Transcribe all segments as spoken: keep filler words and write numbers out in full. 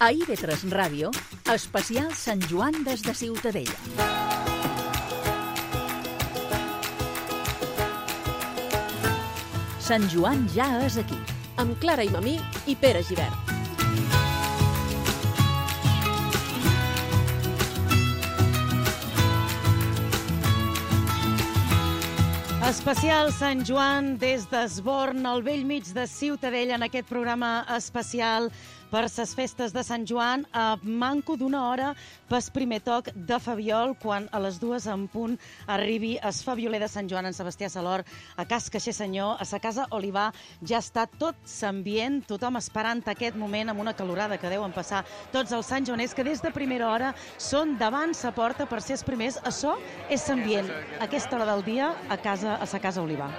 A I V tres Ràdio, especial Sant Joan des de Ciutadella. Sant Joan ja és aquí. Amb Clara Imamí i Pere Gibert. Especial Sant Joan des d'Esborn, al bell mig de Ciutadella, en aquest programa especial per ses festes de Sant Joan, a manco d'una hora pel primer toc de Fabiol, quan a les dues en punt arribi el Fabioler de Sant Joan en Sebastià Salor, a Cas Caixer Senyor, a sa casa Olivar. Ja està tot s'ambient, tothom esperant aquest moment amb una calorada que deuen passar tots els santjoaners, que des de primera hora són davant sa porta per ser els primers. Això és l'ambient, a aquesta hora del dia, a casa a sa casa Olivar.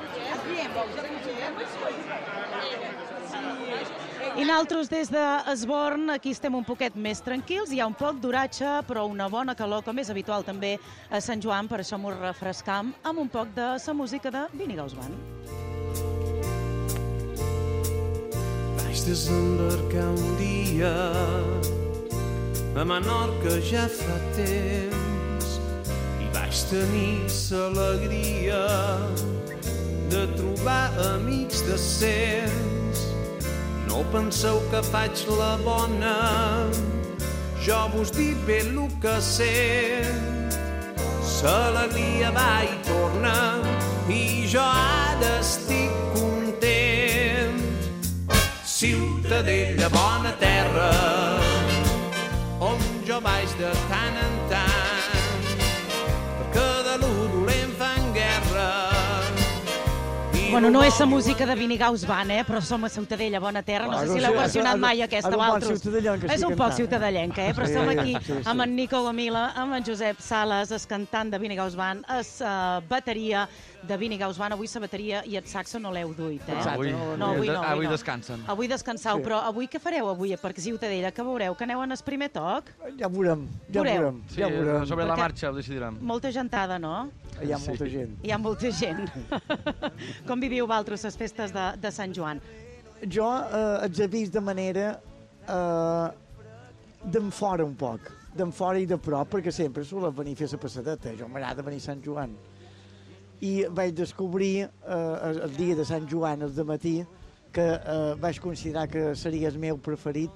I nosaltres des d'Esborn, aquí estem un poquet més tranquils, hi ha un poc d'oratge, però una bona calor, com és habitual també a Sant Joan, per això m'ho refrescam amb un poc de la música de Vini Gausman. Vaig desembarcar un dia a Menorca ja fa temps i vaig tenir l'alegria de trobar amics decents. No penseu que faig la bona, jo vos dic bé el que sé. L'alegria va i torna i jo ara estic content. Ciutadella, bona terra, on jo vaig de tant en tant, perquè de l'u dolent fan guerra. Bueno, no és la música de Vini Gausman, eh? Però som a Ciutadella, bona terra. No sé si l'heu versionat mai, aquesta, o altres. És un poc ciutadellenca, eh? Però som aquí amb en Nico Gomila, amb en Josep Sales, el cantant de Vini Gausman, la bateria de Vini Gausman. Avui la bateria i el saxo no l'heu duit, eh? Avui, no, avui, no, avui descansen. Avui descansau, però avui què fareu avui per Ciutadella? Que veureu? Que aneu en el primer toc? Ja veurem, ja veurem. Sí, sobre la marxa ho decidirem. Molta gentada, no? Hi ha molta gent. Hi ha molta gent. Com viviu vosaltres les festes de, de Sant Joan? Jo eh, els he vist de manera eh, d'en fora un poc, d'en fora i de prop, perquè sempre solen venir a fer la passadeta. Jo m'agrada venir a Sant Joan. I vaig descobrir eh, el dia de Sant Joan, el dematí, que eh, vaig considerar que seria el meu preferit,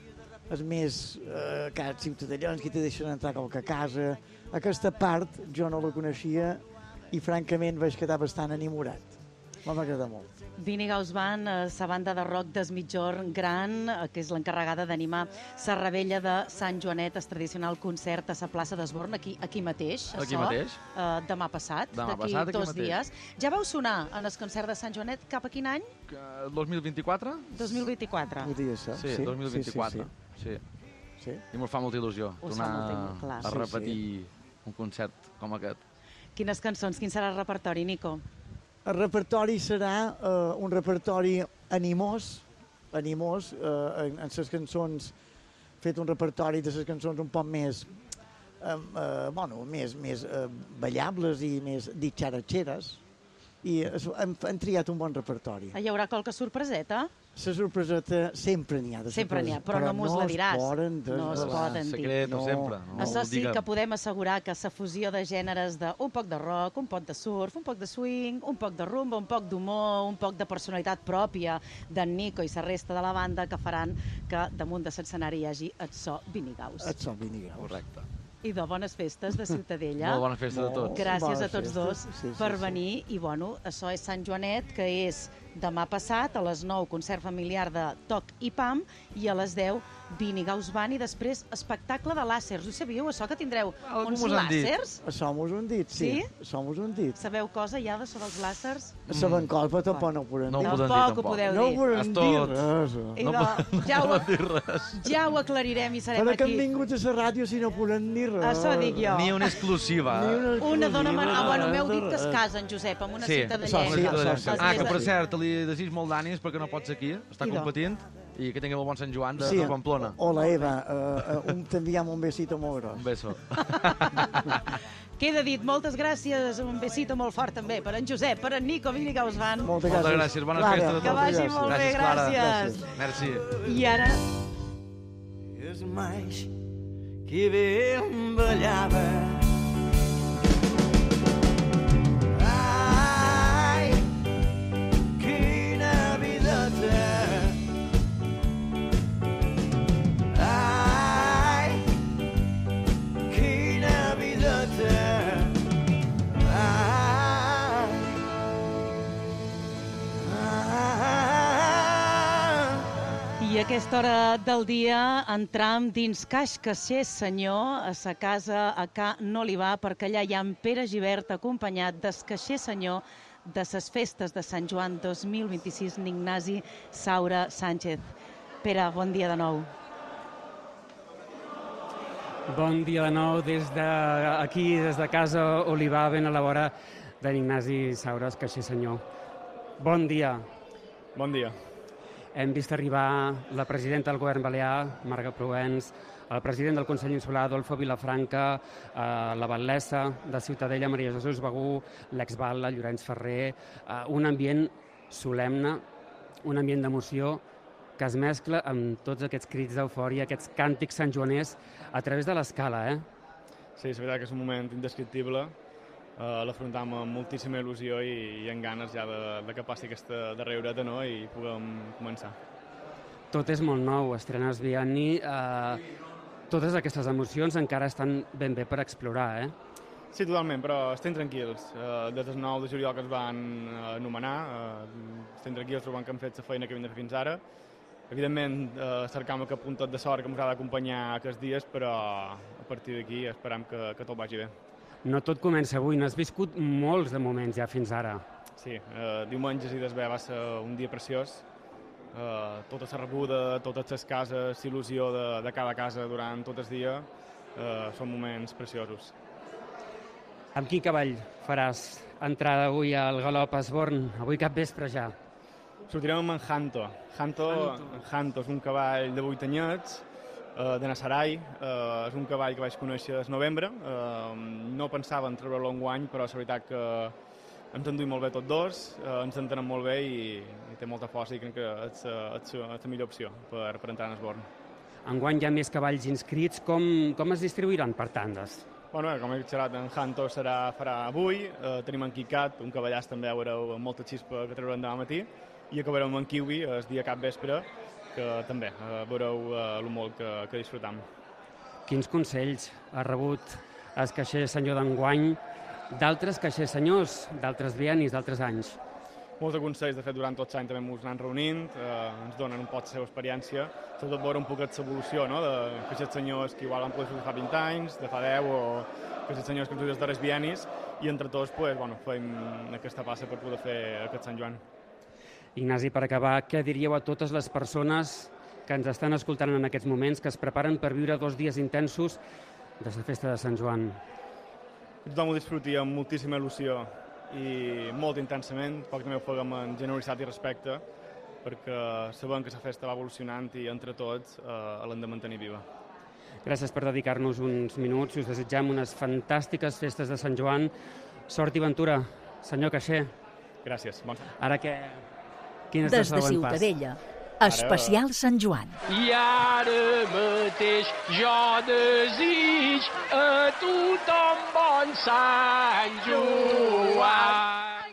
el més eh, que els ciutadans que te deixen entrar a qualque casa. Aquesta part jo no la coneixia i francament vaig quedar bastant enamorat. M'ha agradat molt. Vini Gausman, la banda de rock des Mitjorn Gran, que és l'encarregada d'animar la rebella de Sant Joanet, el tradicional concert a la plaça d'Esborn, aquí, aquí mateix. Aquí això, mateix. Uh, demà passat, demà d'aquí passat, dos mateix. dies. Ja vau sonar en el concert de Sant Joanet cap a quin any? dos mil vint-i-quatre? dos mil vint-i-quatre. Podria ser. Sí, sí, dos mil vint-i-quatre. Sí, sí, sí. sí. I m'ho fa molta il·lusió Us tornar fa molta, clar. a repetir sí, sí. un concert com aquest. Quines cançons? Quin serà el repertori, Nico? El repertori serà uh, un repertori animós, animós, uh, en, en les cançons, fet un repertori de les cançons un poc més, uh, uh, bueno, més, més uh, ballables i més ditxaratxeres, i hem, hem triat un bon repertori. Hi haurà qualque sorpreseta? La sorpreseta sempre n'hi ha de Sempre n'hi ha, però, però no mos la diràs. De... No es poden dir. Secret, no. sempre. No Això sí que podem assegurar que la fusió de gèneres d'un poc de rock, un poc de surf, un poc de swing, un poc de rumba, un poc d'humor, un poc de personalitat pròpia d'en Nico i la resta de la banda, que faran que damunt de l'escenari hi hagi el so Vini Gaus. El so Vini Gaus. Correcte. I de bones festes de Ciutadella. Molt bona festa de tots. Gràcies Bona a tots festa. dos Sí, sí, per sí. venir. I bueno, això és Sant Joanet, que és demà passat a les nou, concert familiar de Toc i Pam, i a les deu, Vini Gausman, i després espectacle de làsers. Ho sabíeu, això, que tindreu Algú uns mos han dit. làsers? Això mos ho han dit, sí. Sí? Això mos ho han dit. Sabeu cosa ja de sobre els làsers? Saben colpa tampoc no ho podem No ho dir. podem dir, Tampoc ho tampoc. podeu No ho dir. podem És dir tot. res. I No de, podem ja, ho, dir res. ja ho aclarirem i serem Però que aquí. han vingut a la ràdio si no podem dir res. Això dic jo. Ni una exclusiva. Ni una Una dona... exclusiva, Ah, bueno, m'heu dit que es res. casen, Josep, amb una Sí, ciutadellenca. això sí, això sí. Ah, que per Sí. cert, li desig molt d'ànims perquè no pots aquí, està Idò. competint, i que tingui molt bon Sant Joan de, Sí. de Pamplona. Hola, Eva. Uh, uh, un, t'enviem un besito molt gros. Un beso. Queda dit, moltes gràcies, un besito molt fort també per en Josep, per en Nico, Vini Gausman. Moltes Moltes gràcies. gràcies, bones Clara, festes a Que tots. vagi gràcies. molt bé, Gràcies, Clara. gràcies. Merci. I ara és mais que ben ballava. Ai, quina videta. Ai, quina videta. I a aquesta hora del dia entram dins Caix Caixer Senyor, a sa casa a Ca N'Olivar, perquè allà hi ha en Pere Gibert acompanyat del Caixer Senyor de ses festes de Sant Joan dos mil vint-i-sis, Ignasi Saura Sánchez. Pere, bon dia de nou. Bon dia de nou des d'aquí, des de casa Olivar, ben a la vora d'en Ignasi Saura, Caixer Senyor. Bon dia. Bon dia. Hem vist arribar la presidenta del govern balear, Marga Proens, el president del Consell Insular, Adolfo Vilafranca, eh, la batlessa de Ciutadella, Maria Jesús Bagú, l'ex-batlle, Llorenç Ferrer, eh, un ambient solemne, un ambient d'emoció que es mescla amb tots aquests crits d'eufòria, aquests càntics santjoaners a través de l'escala, eh? Sí, és veritat que és un moment indescriptible. Uh, l'afrontam amb moltíssima il·lusió i, i amb ganes ja de, de que passi aquesta darrereta, no?, i puguem començar. Tot és molt nou, estrenes bienni, uh, totes aquestes emocions encara estan ben bé per explorar, eh? Sí, totalment, però estem tranquils. Uh, des del nou de juliol que ens van uh, anomenar, uh, estem tranquils trobant que hem fet la feina que hem de fer fins ara. Evidentment, uh, cercam aquest puntet de sort que ens ha d'acompanyar aquests dies, però a partir d'aquí esperam que, que tot vagi bé. No tot comença avui, n'has viscut molts de moments ja fins ara. Sí, eh, diumenges i desvè va ser un dia preciós. Eh, tota la rebuda, totes les cases, l'il·lusió de, de cada casa durant tot el dia, eh, són moments preciosos. Amb quin cavall faràs entrada avui al Galop Esborn? Avui cap vespre ja. Sortirem amb en Hanto. Hanto, Hanto és un cavall de vuit anyets, de Nasarai, uh, és un cavall que vaig conèixer el novembre. Uh, no pensava en treure-lo enguany, però és veritat que ens enduim molt bé tots dos, uh, ens entenem molt bé i, i té molta força i crec que és, uh, és, és la millor opció per, per entrar en Esborn. Enguany hi ha més cavalls inscrits, com, com es distribuiran per tandes? Bueno, eh, com he xerrat, en Hanto serà, farà avui, uh, tenim en Quicat, un cavallàs també veureu amb molta xispa que treurem demà matí, i acabarem amb en Kiwi el dia cap vespre, que també eh, veureu eh, el molt que, que disfrutam. Quins consells ha rebut el caixer senyor d'enguany d'altres caixers senyors, d'altres biennis, d'altres anys? Molts de consells, de fet, durant tot l'any també ens anem reunint, eh, ens donen un poc la seva experiència, sobretot veure un poquet l'evolució, no?, de caixers senyors que igual han pogut fer fa vint anys, de fa deu, o caixers senyors que ens els darrers biennis, i entre tots pues, bueno, fem aquesta passa per poder fer aquest Sant Joan. Ignasi, per acabar, què diríeu a totes les persones que ens estan escoltant en aquests moments, que es preparen per viure dos dies intensos de la festa de Sant Joan? Que tothom ho disfruti amb moltíssima il·lusió i molt intensament, poc també ho fem amb generositat i respecte, perquè sabem que la festa va evolucionant i entre tots eh, l'hem de mantenir viva. Gràcies per dedicar-nos uns minuts i us desitgem unes fantàstiques festes de Sant Joan. Sort i ventura, senyor caixer. Gràcies. Bon... Ara què... Quin és Des el de següent pas? Ciutadella, especial Sant Joan. I ara mateix jo desig a tothom bon Sant Joan.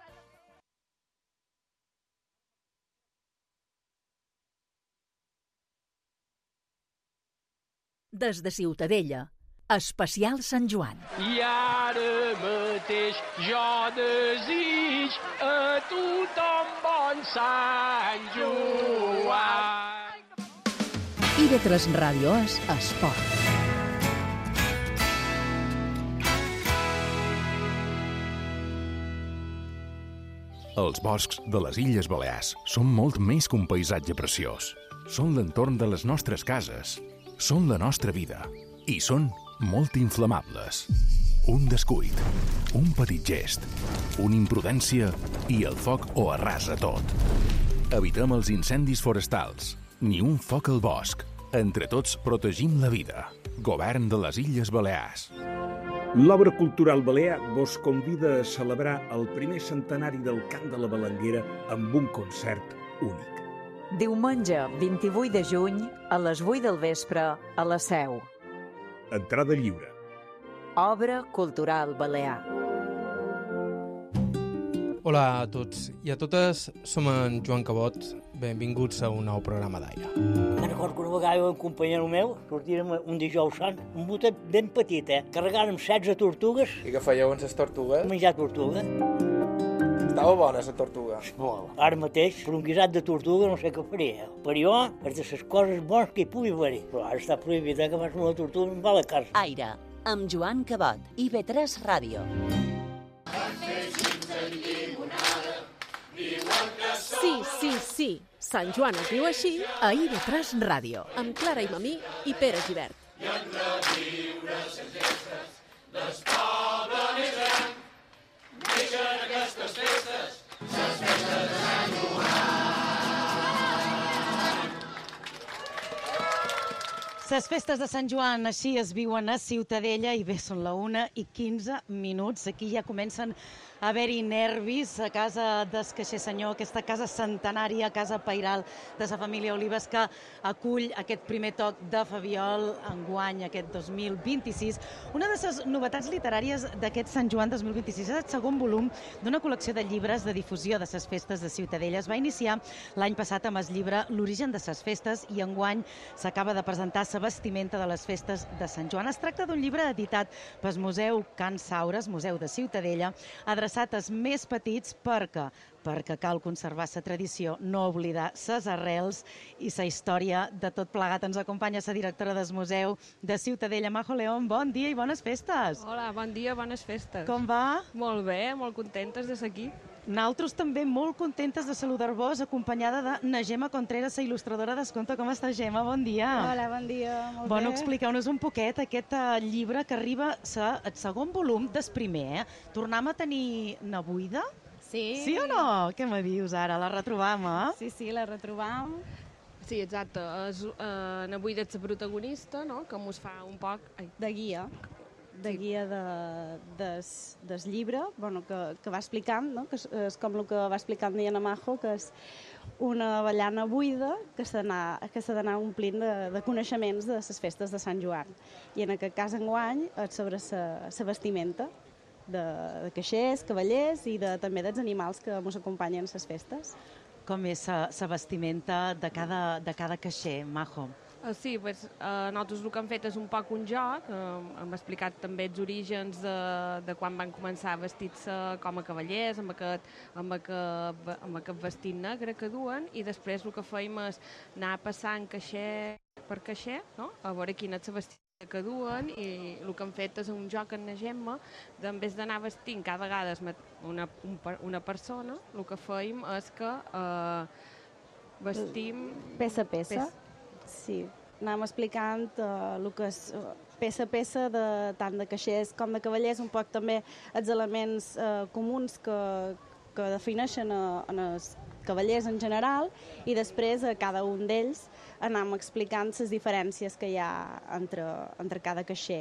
Des de Ciutadella, especial Sant Joan. I ara mateix jo desig a tothom bon Sant Joan. I de tres Ràdio és Esport. Els boscs de les Illes Balears són molt més que un paisatge preciós. Són l'entorn de les nostres cases, són la nostra vida i són molt inflamables. Un descuid, un petit gest, una imprudència i el foc ho arrasa tot. Evitem els incendis forestals, ni un foc al bosc. Entre tots protegim la vida. Govern de les Illes Balears. L'Obra Cultural Balear vos convida a celebrar el primer centenari del Cant de la Balanguera amb un concert únic. Diumenge vint-i-vuit de juny a les vuit del vespre a la Seu. Entrada lliure. Obra Cultural Balear. Hola a tots i a totes, som en Joan Cabot. Benvinguts a un nou programa d'Aire. Me'n recordo que una vegada un companyero meu sortirem un dijous sant, un botet ben petit, eh? Carregàrem setze tortugues. I què fèieu amb les tortugues? Menjar tortuga. Estava bona, la tortuga. Molt. Ara mateix, per un guisat de tortuga no sé què faria. Per jo, és de les coses bones que hi pugui haver. Però ara està prohibit, eh, que fas una tortuga em va a la casa. Aire, amb Joan Cabot i B tres Ràdio. Sí, sí, sí. Sant Joan es diu així A I V tres Ràdio. amb Clara i Mamí i Pere Gibert. I han de viure les gestes del poble més gran. Neixen aquestes festes, les festes de Sant Joan. Les festes de Sant Joan així es viuen a Ciutadella i bé, són la una i quinze minuts. Aquí ja comencen a haver-hi nervis a casa d'Escaixer Senyor, aquesta casa centenària, casa pairal de la família Olives, que acull aquest primer toc de Fabiol enguany, aquest dos mil vint-i-sis. Una de les novetats literàries d'aquest Sant Joan dos mil vint-i-sis és el segon volum d'una col·lecció de llibres de difusió de les festes de Ciutadella. Es va iniciar l'any passat amb el llibre L'origen de les festes i enguany s'acaba de presentar la vestimenta de les festes de Sant Joan. Es tracta d'un llibre editat pel Museu Can Saures, Museu de Ciutadella, adreçat als més petits perquè perquè cal conservar la tradició, no oblidar les arrels i la història de tot plegat. Ens acompanya la directora del Museu de Ciutadella, Majo León. Bon dia i bones festes. Hola, bon dia, bones festes. Com va? Molt bé, molt contentes de ser aquí. Nosaltres també molt contentes de saludar-vos, acompanyada de na Gemma Contreras, la il·lustradora d'Esconte. Com estàs, Gemma? Bon dia. Hola, bon dia, molt bueno, bé. expliqueu-nos un poquet aquest uh, llibre que arriba el segon volum del primer. Eh? Tornem a tenir na buida? Sí. Sí o no? Què me dius ara? La retrobam, eh? Sí, sí, la retrobam. Sí, exacte. És, eh, na buida és la protagonista, no?, que mos fa un poc... Ai. De guia. de Sí. guia de, des, des llibre, bueno, que, que va explicant, no? Que és, és com el que va explicant Diana Majo, que és una avellana buida que s'ha d'anar omplint de, de coneixements de les festes de Sant Joan. I en aquest cas, enguany, és sobre la vestimenta de, de caixers, cavallers i de, també dels animals que ens acompanyen a les festes. Com és la vestimenta de cada, de cada caixer, Majo? Uh, sí, pues, uh, nosaltres el que hem fet és un poc un joc, uh, hem explicat també els orígens de, de quan van començar a vestir-se com a cavallers, amb aquest, amb, aquest, amb aquest vestit negre que duen, i després el que fèiem és anar passant caixer per caixer, no?, a veure quina és la vestimenta que duen, i el que hem fet és un joc en la Gemma, en vez d'anar vestint cada vegada una, un, una persona, el que fèiem és que uh, vestim... Peça a peça. peça. Sí, anàvem explicant uh, el que és uh, peça a peça, de, tant de caixers com de cavallers, un poc també els elements uh, comuns que, que defineixen uh, en els cavallers en general, i després a cada un d'ells anàvem explicant les diferències que hi ha entre, entre cada caixer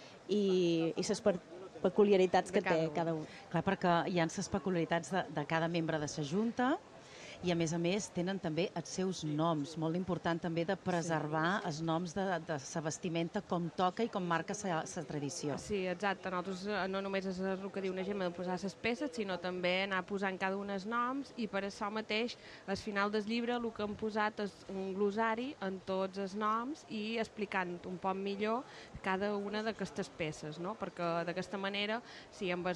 i, i les peculiaritats que té cada un. Clar, perquè hi ha les peculiaritats de, de cada membre de la Junta, i a més a més tenen també els seus noms. Molt important també de preservar sí. els noms de, de la vestimenta com toca i com marca la tradició. Sí, exacte. Nosaltres no només és el que diu una Gemma de posar les peces, sinó també anar posant cada un els noms, i per això mateix al final del llibre el que hem posat és un glossari en tots els noms i explicant un poc millor cada una d'aquestes peces, no? Perquè d'aquesta manera, si amb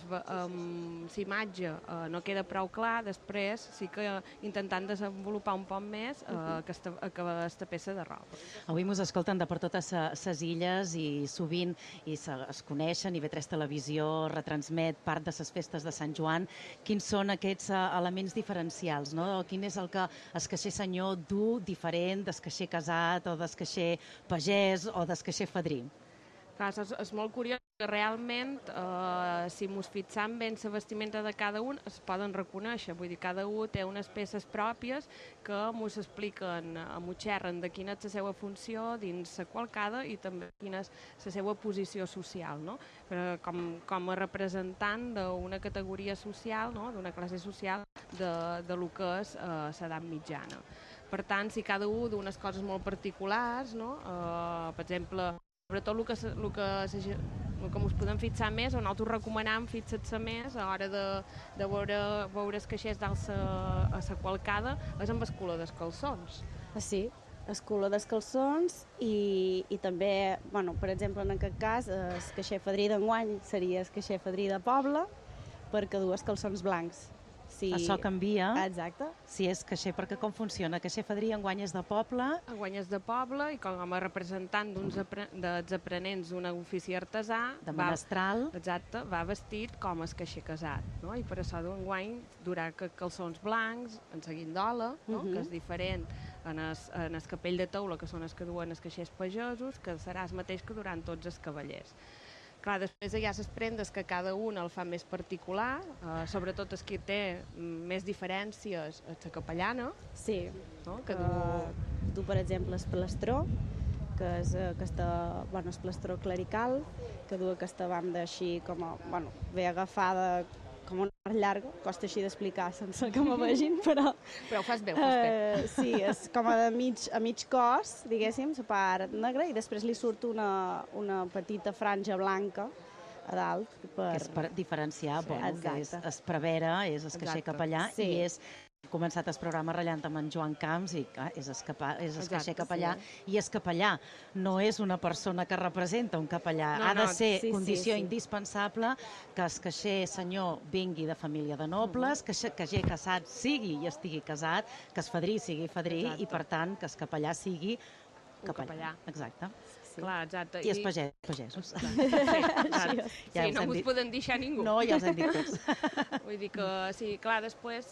l'imatge eh, no queda prou clar, després sí que intentant desenvolupar un poc més eh, aquesta, aquesta peça de roba. Avui mos escolten de per totes les illes i sovint i se, es coneixen, i B tres Televisió retransmet part de les festes de Sant Joan. Quins són aquests uh, elements diferencials, no? Quin és el que el caixer senyor du diferent del caixer casat o del caixer pagès o del caixer fadrí? Clar, és, és molt curiós que realment, eh, si mos fixam bé en la vestimenta de cada un, es poden reconèixer. Vull dir, cada un té unes peces pròpies que mos expliquen, eh, mos xerren de quina és la seva funció dins la qualcada i també quina és la seva posició social, no? Però com, com a representant d'una categoria social, no?, d'una classe social de, de lo que és eh, l'edat mitjana. Per tant, si cada un d'unes coses molt particulars, no? Uh, per exemple, sobretot el que, el que, el que ens podem fixar més, o nosaltres recomanam fixar-se més a l'hora de, de veure, veure els caixers dalt a la qualcada, és amb el color dels calçons. Ah, sí, el color dels calçons i, i també, bueno, per exemple, en aquest cas, el caixer fadrí d'enguany seria el caixer fadrí de poble, perquè du els calçons blancs. Si... Això canvia. Exacte. Si és caixer, perquè com funciona? Caixer fadrí enguany és de poble? Enguany és de poble i com a representant d'uns apre... dels aprenents d'un ofici artesà... De menestral. Va... Exacte, va vestit com el caixer casat, no? I per això d'enguany durà que calçons blancs, en la guindola, no? Uh-huh. Que és diferent en el, en el capell de taula, que són els que duen els caixers pagesos, que serà el mateix que durant tots els cavallers. Clar, després hi ha les prendes que cada un el fa més particular, eh, sobretot el que té més diferències és la capellana. Sí, no? que que du, du, per exemple, el plastró, que és aquesta, bueno, el plastró clerical, que du aquesta banda així com a, bueno, bé agafada, com una part llarga, costa així d'explicar sense que me vegin, però... Però ho fas bé, ho fas bé. Eh, sí, és com a, de mig, a mig cos, diguéssim, la part negra, i després li surt una, una petita franja blanca a dalt. Per... Que és per diferenciar, sí, bueno, exacte. Que és es prevera, és el caixer capellà, sí. I és... començat el programa ratllant amb en Joan Camps i clar, és el caixer capellà, sí. I el capellà no és una persona que representa un capellà, no, ha de ser no, sí, condició sí, sí. indispensable que el caixer senyor vingui de família de nobles, uh-huh. que el caixer casat sigui i estigui casat, que el fadrí sigui fadrí. Exacte. I per tant que el capellà sigui capellà. capellà. Exacte. Sí. Clar, exacte. I els pagès, pagesos. Sí, sí, ja sí no ens poden deixar ningú. No, ja els hem dit tots. Vull dir que, sí, clar, després,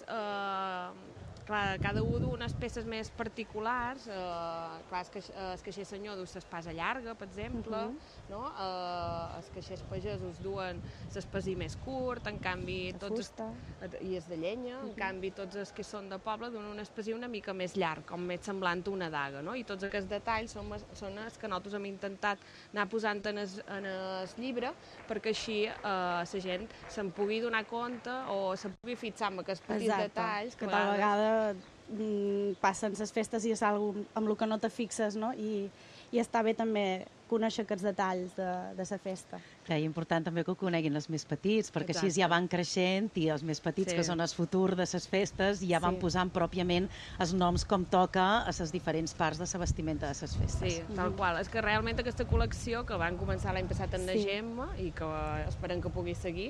eh, clar, cada un du unes peces més particulars, eh, clar, el caixer senyor du l'espasa llarga, per exemple, uh-huh. no? eh, els caixers pagesos duen l'espasí més curt, en canvi, tots els, i és de llenya, uh-huh. en canvi, tots els que són de poble duen un espasí una mica més llarg, com més semblant a una daga, no? I tots aquests detalls són, són els que nosaltres hem intentat anar posant en el, en el llibre perquè així eh, la gent se'n pugui donar compte o se'n pugui fixar en aquests petits Exacte. detalls. Que tal vegada mm, passen les festes i és alguna amb el que no te fixes, no? I, i està bé també conèixer aquests detalls de, de la festa. Clar, és important també que ho coneguin els més petits, perquè Exacte. Així ja van creixent i els més petits, sí. Que són el futur de les festes, ja van sí. Posant pròpiament els noms com toca a les diferents parts de la vestimenta de les festes. Sí, tal mm-hmm. qual. És que realment aquesta col·lecció, que van començar l'any passat en sí. la Gemma i que esperem que pugui seguir,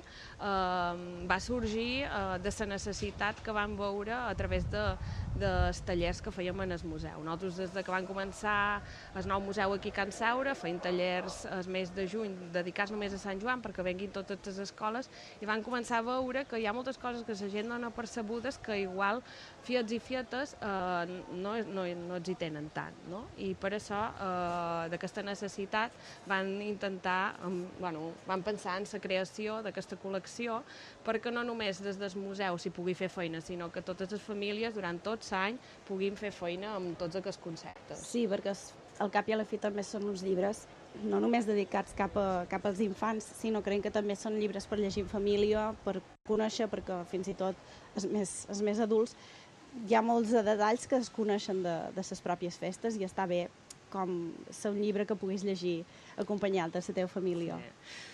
eh, va sorgir eh, de la necessitat que vam veure a través de dels tallers que fèiem en el museu. Nosaltres, des de que vam començar el nou museu aquí a Can Saura, feim tallers el mes de juny dedicats només a Sant Joan perquè venguin totes les escoles i van començar a veure que hi ha moltes coses que la gent no ha percebudes que igual fiets i fietes eh, no, no, no els hi tenen tant, no? I per això eh, d'aquesta necessitat van intentar, eh, bueno, van pensar en la creació d'aquesta col·lecció perquè no només des del museu s'hi pugui fer feina, sinó que totes les famílies durant tot l'any puguin fer feina amb tots aquests conceptes. Sí, perquè al cap i a la fi també són uns llibres no només dedicats cap, a, cap als infants, sinó creiem que també són llibres per llegir en família, per conèixer, perquè fins i tot els més, els més adults hi ha molts detalls que es coneixen de, de les pròpies festes i està bé com ser un llibre que puguis llegir acompanyat de la teva família. Sí.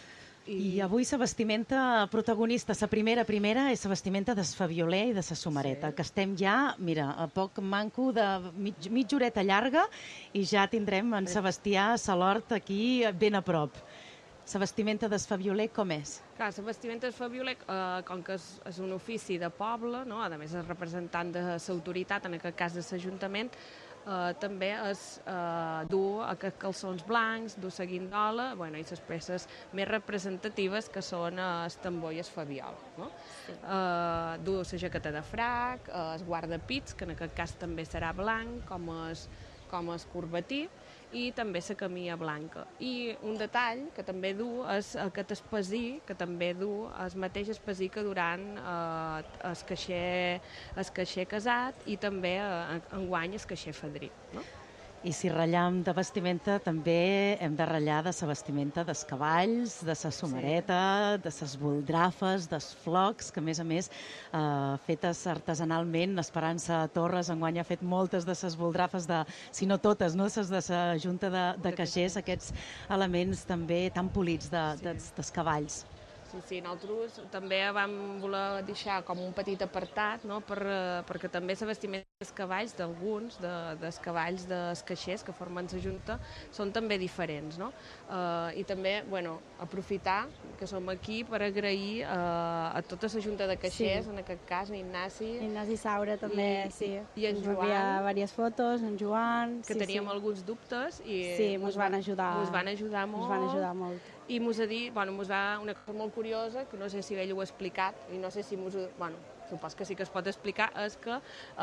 I avui la vestimenta protagonista, la primera primera, és la vestimenta del Fabioler i de la Somareta, sí. Que estem ja, mira, a poc manco de mig, mitja horeta llarga i ja tindrem en Sebastià Salort aquí ben a prop. La vestimenta del Fabioler com és? Clar, la vestimenta del Fabioler, eh, com que és, és un ofici de poble, no? A més és representant de l'autoritat, en aquest cas de l'Ajuntament, Uh, també és uh, dur aquests calçons blancs, dur la guindola, bueno, i les peces més representatives que són uh, el tambor i el fabiol. No? Sí. Uh, dur la jaqueta de frac, uh, el guardapits, que en aquest cas també serà blanc, com el, com el corbatí, i també la camilla blanca. I un detall que també du és aquest espasí, que també du el mateix espasí que durant eh, el, caixer, el caixer casat i també eh, enguany el caixer fadrí. No? I si ratllam de vestimenta, també hem de ratllar de sa vestimenta dels cavalls, de sa somareta, sí. de ses boldrafes, dels flocs, que a més a més, eh, fetes artesanalment, Esperança Torres enguany ha fet moltes de ses boldrafes, de, si no totes, no? Ses de sa junta de, de caixers, aquests elements també tan polits de, sí. dels, dels cavalls. Sí, sí, nosaltres també vam voler deixar com un petit apartat, no? per, perquè també la vestimenta dels cavalls, d'alguns, de, dels cavalls dels caixers que formen la junta, són també diferents. No? Uh, I també, bueno, aprofitar que som aquí per agrair uh, a tota la junta de caixers, sí. en aquest cas, en Ignasi. Ignasi Saura també, i, sí. I en Joan. Hi ha diverses fotos, en Joan. Que sí, teníem sí. alguns dubtes i sí, ens van ajudar. Ens van ajudar molt. Ens van ajudar molt. I mos ha dit, bueno, mos va una cosa molt curiosa, que no sé si ell ho ha explicat, i no sé si mos ho... Bueno, supos que sí que es pot explicar, és que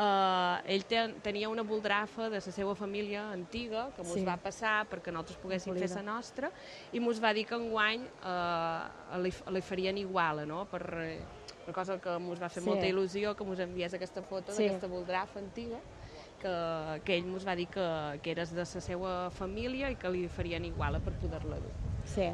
eh, ell ten, tenia una boldrafa de la seva família antiga, que mos sí. va passar perquè nosaltres poguéssim fer la nostra, i mos va dir que enguany eh, li, li farien igual, no?, per una cosa que mos va fer sí. molta il·lusió, que mos enviés aquesta foto sí. d'aquesta boldrafa antiga, que, que ell mos va dir que, que eres de la seva família i que li farien igual per poder-la dur. Sí.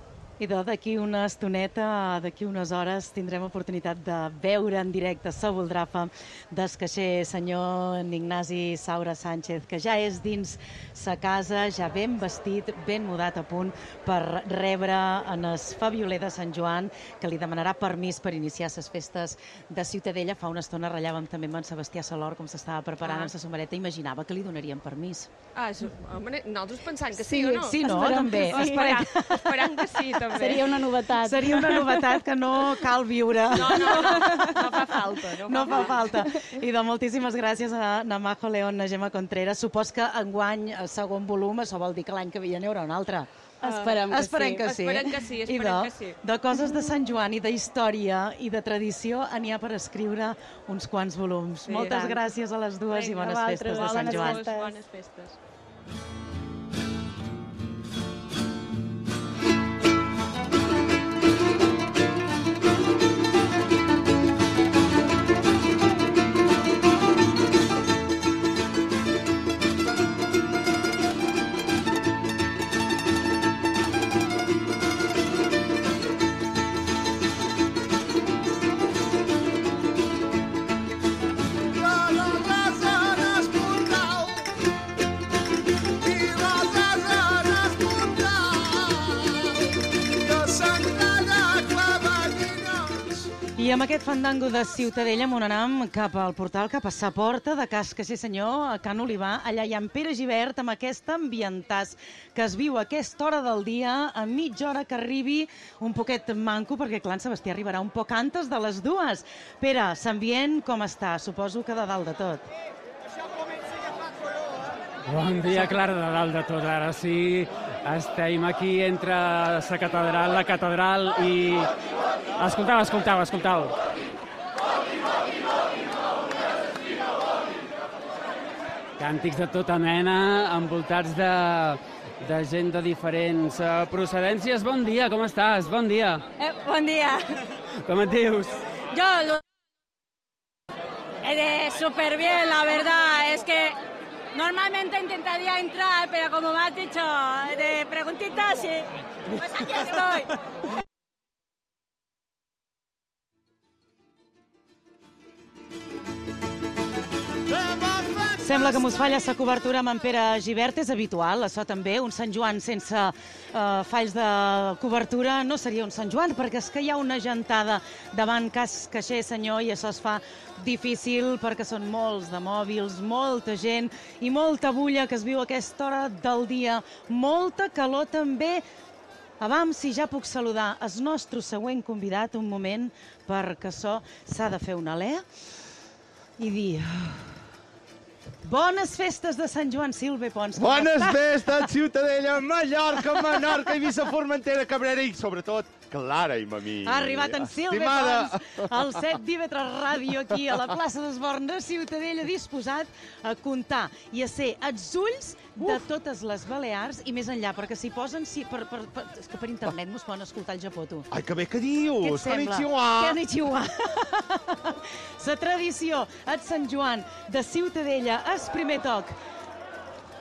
I d'aquí una estoneta, d'aquí unes hores, tindrem oportunitat de veure en directe la boldrafa del caixer senyor Ignasi Saura Sánchez, que ja és dins sa casa, ja ben vestit, ben mudat a punt per rebre en el Fabioler de Sant Joan, que li demanarà permís per iniciar les festes de Ciutadella. Fa una estona ratllàvem també amb en Sebastià Salor com s'estava preparant ah. en sa somareta. Imaginava que li donarien permís. Ah, això, home, nosaltres pensant que sí, sí o no? Sí, no, esperem, també. Sí, esperem, esperem que sí, també. Seria una novetat. Seria una novetat que no cal viure. No, no, no, no fa falta. No, no fa falta. I de moltíssimes gràcies a Namajo León, a Gemma Contreras. Supos que enguany, el segon volum, això vol dir que l'any que ve n'hi haurà un altre. Esperem que esperem sí. Que sí. Esperem que sí, esperem I de, que sí. de coses de Sant Joan i d'història i de tradició n'hi ha per escriure uns quants volums. Sí. Moltes gràcies a les dues. Vinga, i bones festes de Sant Joan. Bones festes. I amb aquest fandango de Ciutadella m'on anem cap al portal, cap a sa porta de Cas que sí senyor, a Can Olivar. Allà hi ha en Pere Gibert amb aquest ambientàs que es viu a aquesta hora del dia, a mitja hora que arribi un poquet manco, perquè clar, en Sebastià arribarà un poc antes de les dues. Pere, l'ambient com està? Suposo que de dalt de tot. Bon dia, Clara, de dalt de tot. Ara sí, estem aquí entre la catedral, la catedral i... Escoltau, escoltau, escoltau. Càntics de tota mena, envoltats de, de gent de diferents uh, procedències. Bon dia, com estàs? Bon dia. Eh, bon dia. Com et dius? Yo, lo... eh, súper bien, la verdad. Es que normalmente intentaría entrar, pero como me has dicho de preguntitas, sí. Pues aquí estoy. Sembla que mos falla la cobertura amb en Pere Gibert, és habitual, això també, un Sant Joan sense eh, falls de cobertura no seria un Sant Joan, perquè és que hi ha una gentada davant Cas Caixer senyor i això es fa difícil perquè són molts de mòbils, molta gent i molta bulla que es viu a aquesta hora del dia, molta calor també. Abans, si ja puc saludar el nostre següent convidat, un moment, perquè això s'ha de fer una alè i dir... Bones festes de Sant Joan, Silve Pons. Bones festes, Ciutadella, Mallorca, Menorca, Eivissa, Formentera, Cabrera i, sobretot, Clara i Mamí. Ha arribat en Silve Estimada. Pons, al set d'Ivetres Ràdio, aquí a la plaça d'Esborn de Ciutadella, disposat a comptar i a ser els ulls de totes les Balears i més enllà, perquè s'hi posen... Si, per, per, per, és que per internet mos poden escoltar al Japó, tu. Ai, que bé que dius! Què et sembla? Konnichiwa! La tradició, el Sant Joan de Ciutadella, el primer toc.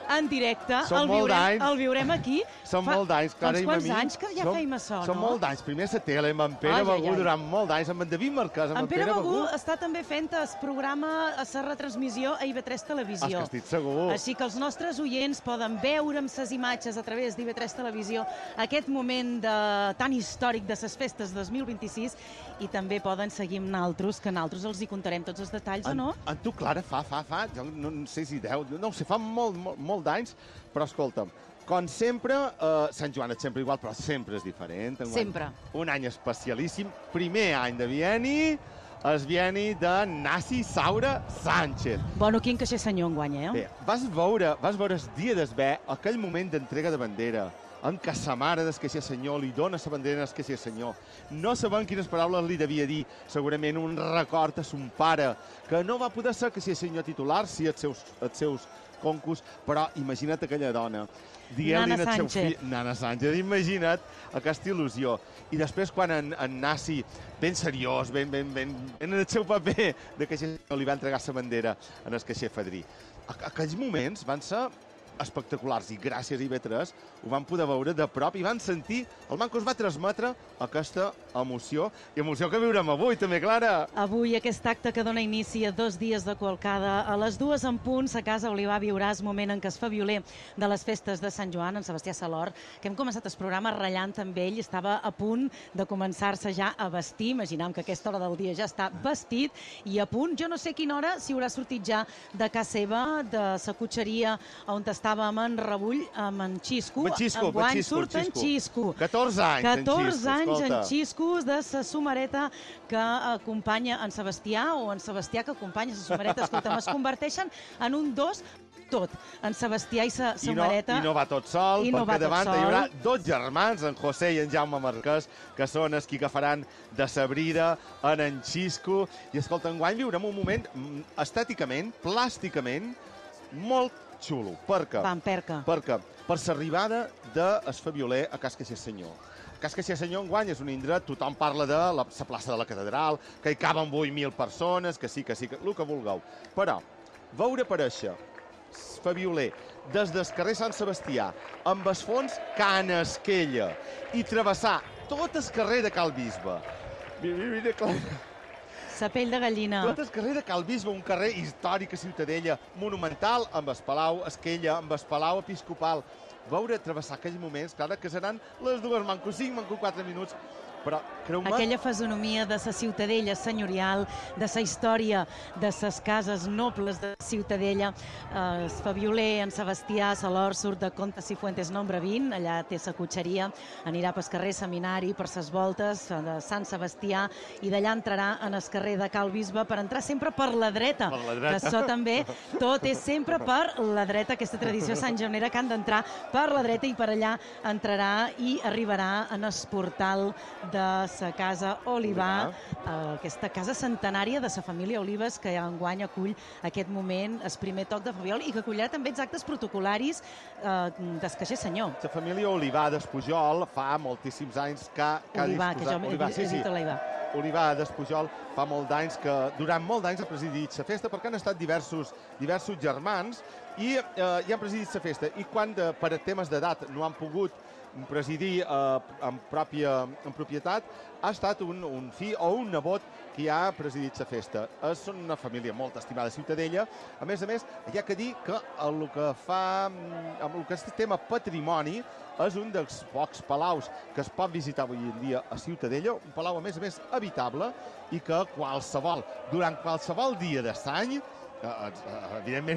en directe. Són el, molt viurem, d'anys. el viurem aquí. Són molt d'anys, Clara i Uns quants Mamí. anys que ja Som- feim açò, Són no? molt d'anys. Primer a la tele, amb en Pere Ai, ai, Begú ai. durant molt d'anys, amb en David Marquès, amb En en Pere Pere Begú Begú. està també fent el programa a la retransmissió a I V tres Televisió. És que estic segur. Així que els nostres oients poden veure amb ses imatges a través d'I V tres Televisió aquest moment de, tan històric de ses festes dos mil vint-i-sis i també poden seguir amb naltros, que naltros els hi contarem tots els detalls, o no? En tu, Clara, fa, fa, fa, jo no, no sé si deu, no ho sé, fa molt, molt, molt d'anys, però escolta'm, com sempre, eh, Sant Joan és sempre igual, però sempre és diferent. Enguany, Sempre. Un any especialíssim, primer any de bienni, el bienni de Nasi Saura Sánchez. Bueno, quin caixer senyor enguany, eh? Bé, vas veure, vas veure el dia d'esver aquell moment d'entrega de bandera en què sa mare del queixer senyor li dona la bandera al queixer senyor. No sabem quines paraules li devia dir, segurament un record a son pare, que no va poder ser queixer senyor titular, sí, els seus, els seus concurs, però imagina't aquella dona dient-li Nana al seu Sánchez. fill, Nana Sánchez, imagina't aquesta il·lusió. I després quan en, en Nasi, ben seriós, ben, ben, ben, ben en el seu paper de queixer senyor, li va entregar la bandera en el queixer fadrí. Aqu- Aquells moments van ser espectaculars i gràcies a I V tres ho vam poder veure de prop i van sentir, el Manco es va transmetre aquesta emoció, i emoció que viurem avui també, Clara. Avui aquest acte que dona inici a dos dies de Qualcada, a les dues en punt, a casa Olivà viuràs moment en què es fa violer de les festes de Sant Joan, en Sebastià Salor, que hem començat el programa ratllant amb ell, estava a punt de començar-se ja a vestir, imaginem que a aquesta hora del dia ja està vestit, i a punt, jo no sé a quina hora, si haurà sortit ja de casa seva, de la cotxeria on estava amb en Rebull, amb en Xisco. En Xisco, Enguany en Xisco, surt en Xisco. catorze anys, en catorze Xisco, anys en escolta. Xisco de sa sumareta que acompanya en Sebastià o en Sebastià que acompanya sa sumareta. Escolta, es converteixen en un dos tot. En Sebastià i sa I no, sumareta. I no va tot sol, I no va perquè tot davant sol. hi haurà dos germans, en José i en Jaume Marquès, que són els qui que faran de Sabrida en en Xisco. I escolta, enguany viurem un moment mm, estèticament, plàsticament, molt xulo. Per què? Van, perca. Perquè per l'arribada del Fabioler a Cas Caixer Senyor. Cas Caixer Senyor enguany és un indret, tothom parla de la, la plaça de la catedral, que hi caben vuit mil persones, que sí, que sí, que, el que vulgueu. Però veure aparèixer Fabioler des del carrer Sant Sebastià amb el fons Can Esquella i travessar tot el carrer de Cal Bisbe. Mira, mira, mira, Clara. Sa pell de gallina. Tot el carrer de Cal Bisbe, un carrer històric a Ciutadella, monumental, amb el Palau Esquella, amb el Palau Episcopal. Veure travessar aquells moments, clar, que seran les dues, manco cinc, manco quatre minuts, però creu-me... Aquella fisonomia de sa ciutadella senyorial, de sa història, de ses cases nobles de Ciutadella. Eh, Fabioler, en Sebastià, Salor, surt de Comte Cifuentes nombre vint, allà té sa cotxeria, anirà pel carrer Seminari, per ses voltes de Sant Sebastià, i d'allà entrarà en el carrer de Cal Bisbe per entrar sempre per la dreta. Per la dreta. Que això també, tot és sempre per la dreta, aquesta tradició santjaunera que han d'entrar per la dreta, i per allà entrarà i arribarà en el portal de sa casa Olivà, eh, aquesta casa centenària de sa família Olives, que enguany acull aquest moment, el primer toc de Fabiol, i que acollirà també els actes protocolaris eh, del caixer senyor. La família Olivà d'Espujol fa moltíssims anys que, que Olivà, ha que jo Olivà, he dit Olivà. Olivà d'Espujol fa molt d'anys que, durant molt d'anys ha presidit la festa, perquè han estat diversos, diversos germans i eh, hi han presidit la festa. I quan de, per temes d'edat no han pogut presidir eh, en, pròpia, en propietat, ha estat un, un fill o un nebot qui ha presidit la festa. És una família molt estimada a Ciutadella. A més a més, hi ha que dir que el que fa, amb el que és el tema patrimoni, és un dels pocs palaus que es pot visitar avui en dia a Ciutadella, un palau, a més a més, habitable, i que qualsevol, durant qualsevol dia de l'any, evidentment,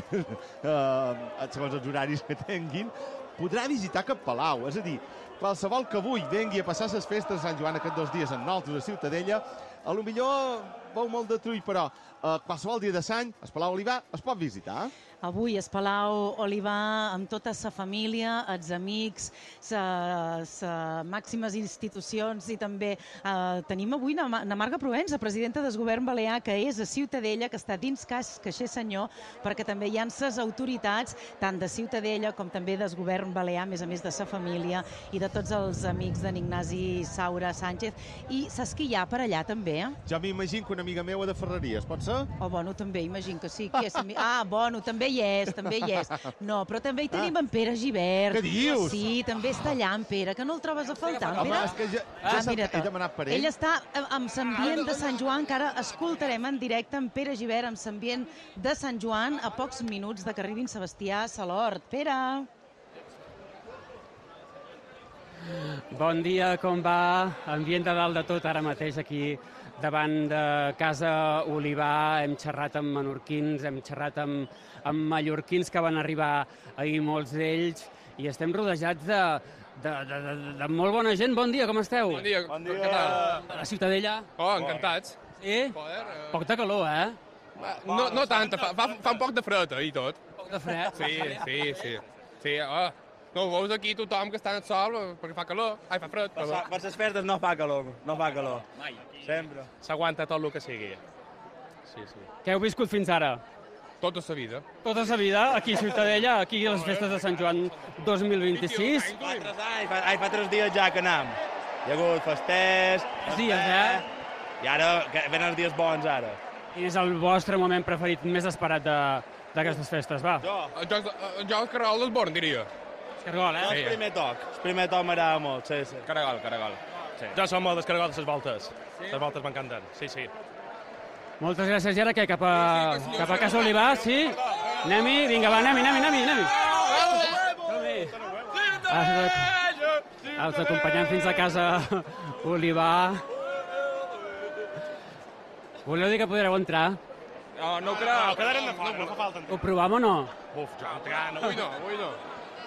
segons els horaris que tinguin, podrà visitar aquest palau. És a dir, qualsevol que avui vengui a passar les festes de Sant Joan aquests dos dies en nosaltres a Ciutadella, a lo millor veu molt de trull, però eh, qualsevol dia de l'any, el Palau Olivà es pot visitar. Avui es Palau Olivà amb tota sa família, els amics, sa, sa màximes institucions, i també eh, tenim avui na, na Marga Provenç, la presidenta del govern balear, que és a Ciutadella, que està dins Cas Caixer Senyor, perquè també hi ha ses autoritats, tant de Ciutadella com també del govern balear, a més a més de sa família i de tots els amics d'en Ignasi Saura Sánchez. I saps qui hi ha per allà també? eh? Jo m'imagino que una amiga meva de Ferreries, pot ser? Oh, bueno, també, imagino que sí. Qui és? Ah, bueno, també hi és, també hi és. No, però també hi tenim en Pere Gibert. Què dius? Sí, també està allà en Pere, que no el trobes a faltar, en Home, Pere? és que ja, ja Ah, sap, mira, he demanat per ell. ell està amb l'ambient de Sant Joan, que ara escoltarem en directe en Pere Gibert, amb l'ambient de Sant Joan, a pocs minuts de que arribin Sebastià a Salord. Pere! Bon dia, com va? Ambient de dalt de tot ara mateix aquí davant de Casa Olivar. Hem xerrat amb menorquins, hem xerrat amb, amb mallorquins que van arribar ahir, molts d'ells, i estem rodejats de, de, de, de, de molt bona gent. Bon dia, com esteu? Bon dia, bon dia. Què tal? A la Ciutadella? Oh, encantats. Sí? Poder, uh... Poc de calor, eh? No, no tant, fa, fa, fa un poc de fred i tot. Poc de fred? Sí, sí, sí. sí oh. No ho veus aquí tothom que està en el sol perquè fa calor, ai, fa fred. Per, per les festes no fa calor, no fa calor. Mai. Sempre. S'aguanta tot el que sigui. Sí, sí. Què heu viscut fins ara? Tota la vida. Tota la vida, aquí a Ciutadella, aquí a les festes de Sant Joan dos mil vint-i-sis. Fa tres anys, fa, ai, fa tres dies ja que anem. Hi ha hagut festers... Tres dies, eh? I ara venen els dies bons, ara. Quin és el vostre moment preferit, més esperat d'aquestes festes, va? Jo, jo, jo el caragol del Born, diria. Caragol, eh? El primer toc. El primer toc m'agrada molt, sí, sí. Caragol, caragol. Sí. Jo som molt dels caragols de les voltes. Sí? Les voltes m'encanten, sí, sí. Moltes gràcies. I ara què? Cap a, cap a Casa Olivar, sí? Anem-hi? Vinga, va, anem-hi, anem-hi, anem-hi. Anem-hi. Els, els acompanyem fins a Casa Olivar. Voleu dir que podreu entrar? No, no ho crec. No, quedarem de fora, no fa falta. Ho provam o no? Uf, jo, no, avui no, avui no.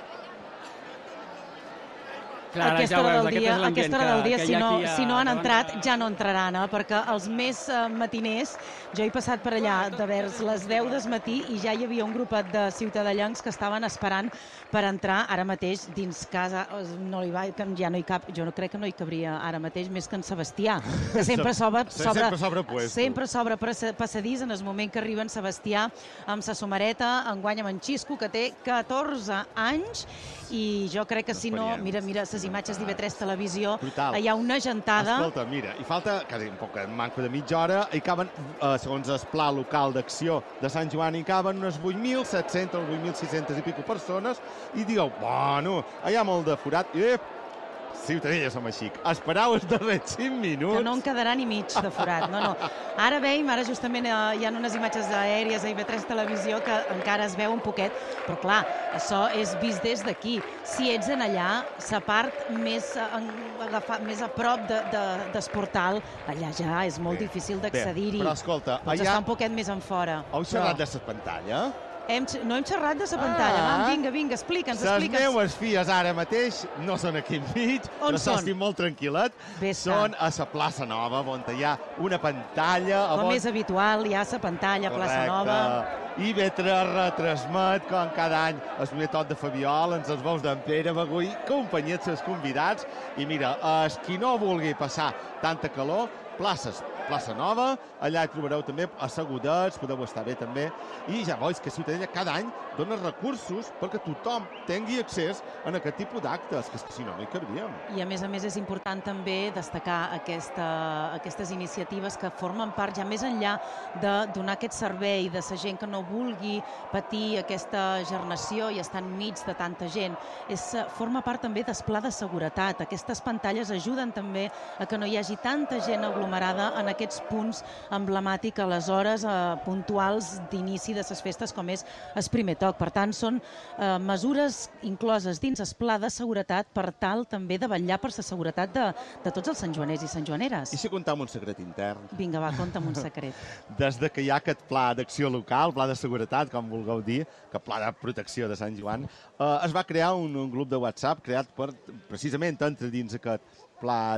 Clar, aquesta ja hora veus, del dia, aquest aquesta hora del dia que, si, que no, a, si no han davant entrat, de... ja no entraran, eh? Perquè els més eh, matiners, jo he passat per allà de vers les deu del matí i ja hi havia un grupet de ciutadellencs que estaven esperant per entrar ara mateix dins casa. No hi va, que ja no hi cap, jo no crec que no hi cabria ara mateix més que en Sebastià, que sempre s'obre sempre s'obre puesto. sempre s'obre passadís en el moment que arriba en Sebastià amb sa somareta, enguany amb en Xisco, que té catorze anys, i jo crec que si no, mira, mira, les imatges d'I V tres Televisió, brutal. Hi ha una gentada. Escolta, mira, hi falta quasi un poc, manco de mitja hora, hi caben, eh, segons el pla local d'acció de Sant Joan, hi caben unes vuit mil set-centes, vuit mil sis-centes i pico persones, i digueu, bueno, hi ha molt de forat. Ep, Ciutadella som així. Esperau els darrers cinc minuts. Que no en quedarà ni mig de forat. No, no. Ara veiem, ara justament eh, hi ha unes imatges aèries a I V tres Televisió que encara es veu un poquet, però clar, això és vist des d'aquí. Si ets en allà, la part més, en, agafar, més a prop de, de, del portal, allà ja és molt bé, difícil d'accedir-hi. Però escolta, pots allà... estar un poquet més en fora. Heu xerrat però... de la pantalla? Hem, no hem xerrat de la pantalla. Ah, Vam, vinga, vinga, explica'ns, explica'ns. Les meues filles ara mateix no són aquí enmig, on però són? estic molt tranquil·let. Vessa. Són a la plaça Nova, on hi ha una pantalla... Com on... és habitual, hi ha la pantalla a Plaça Nova. I I V tres retransmet, com cada any, el primer tot de Fabiol, ens els veus d'en Pere Bagui, companyia dels convidats. I mira, es, qui no vulgui passar tanta calor, places, Plaça Nova, allà hi trobareu també assegudets, podeu estar bé també, i ja veus que Ciutadella cada any dona recursos perquè tothom tingui accés a aquest tipus d'actes, que, que si no, no hi cabríem. I a més a més és important també destacar aquesta, aquestes iniciatives que formen part ja més enllà de donar aquest servei de la gent que no vulgui patir aquesta gernació i estar enmig de tanta gent. És, forma part també del pla de seguretat. Aquestes pantalles ajuden també a que no hi hagi tanta gent aglomerada en aquests punts emblemàtics a les hores eh, puntuals d'inici de les festes, com és el primer toc. Per tant, són eh, mesures incloses dins el pla de seguretat per tal també de vetllar per la seguretat de, de tots els santjoaners i santjoaneres. I si contem un secret intern? Vinga, va, conta'm un secret. Des de que hi ha aquest pla d'acció local, pla de seguretat, com vulgueu dir, que pla de protecció de Sant Joan, eh, es va crear un, un grup de WhatsApp creat per, precisament entre dins aquest pla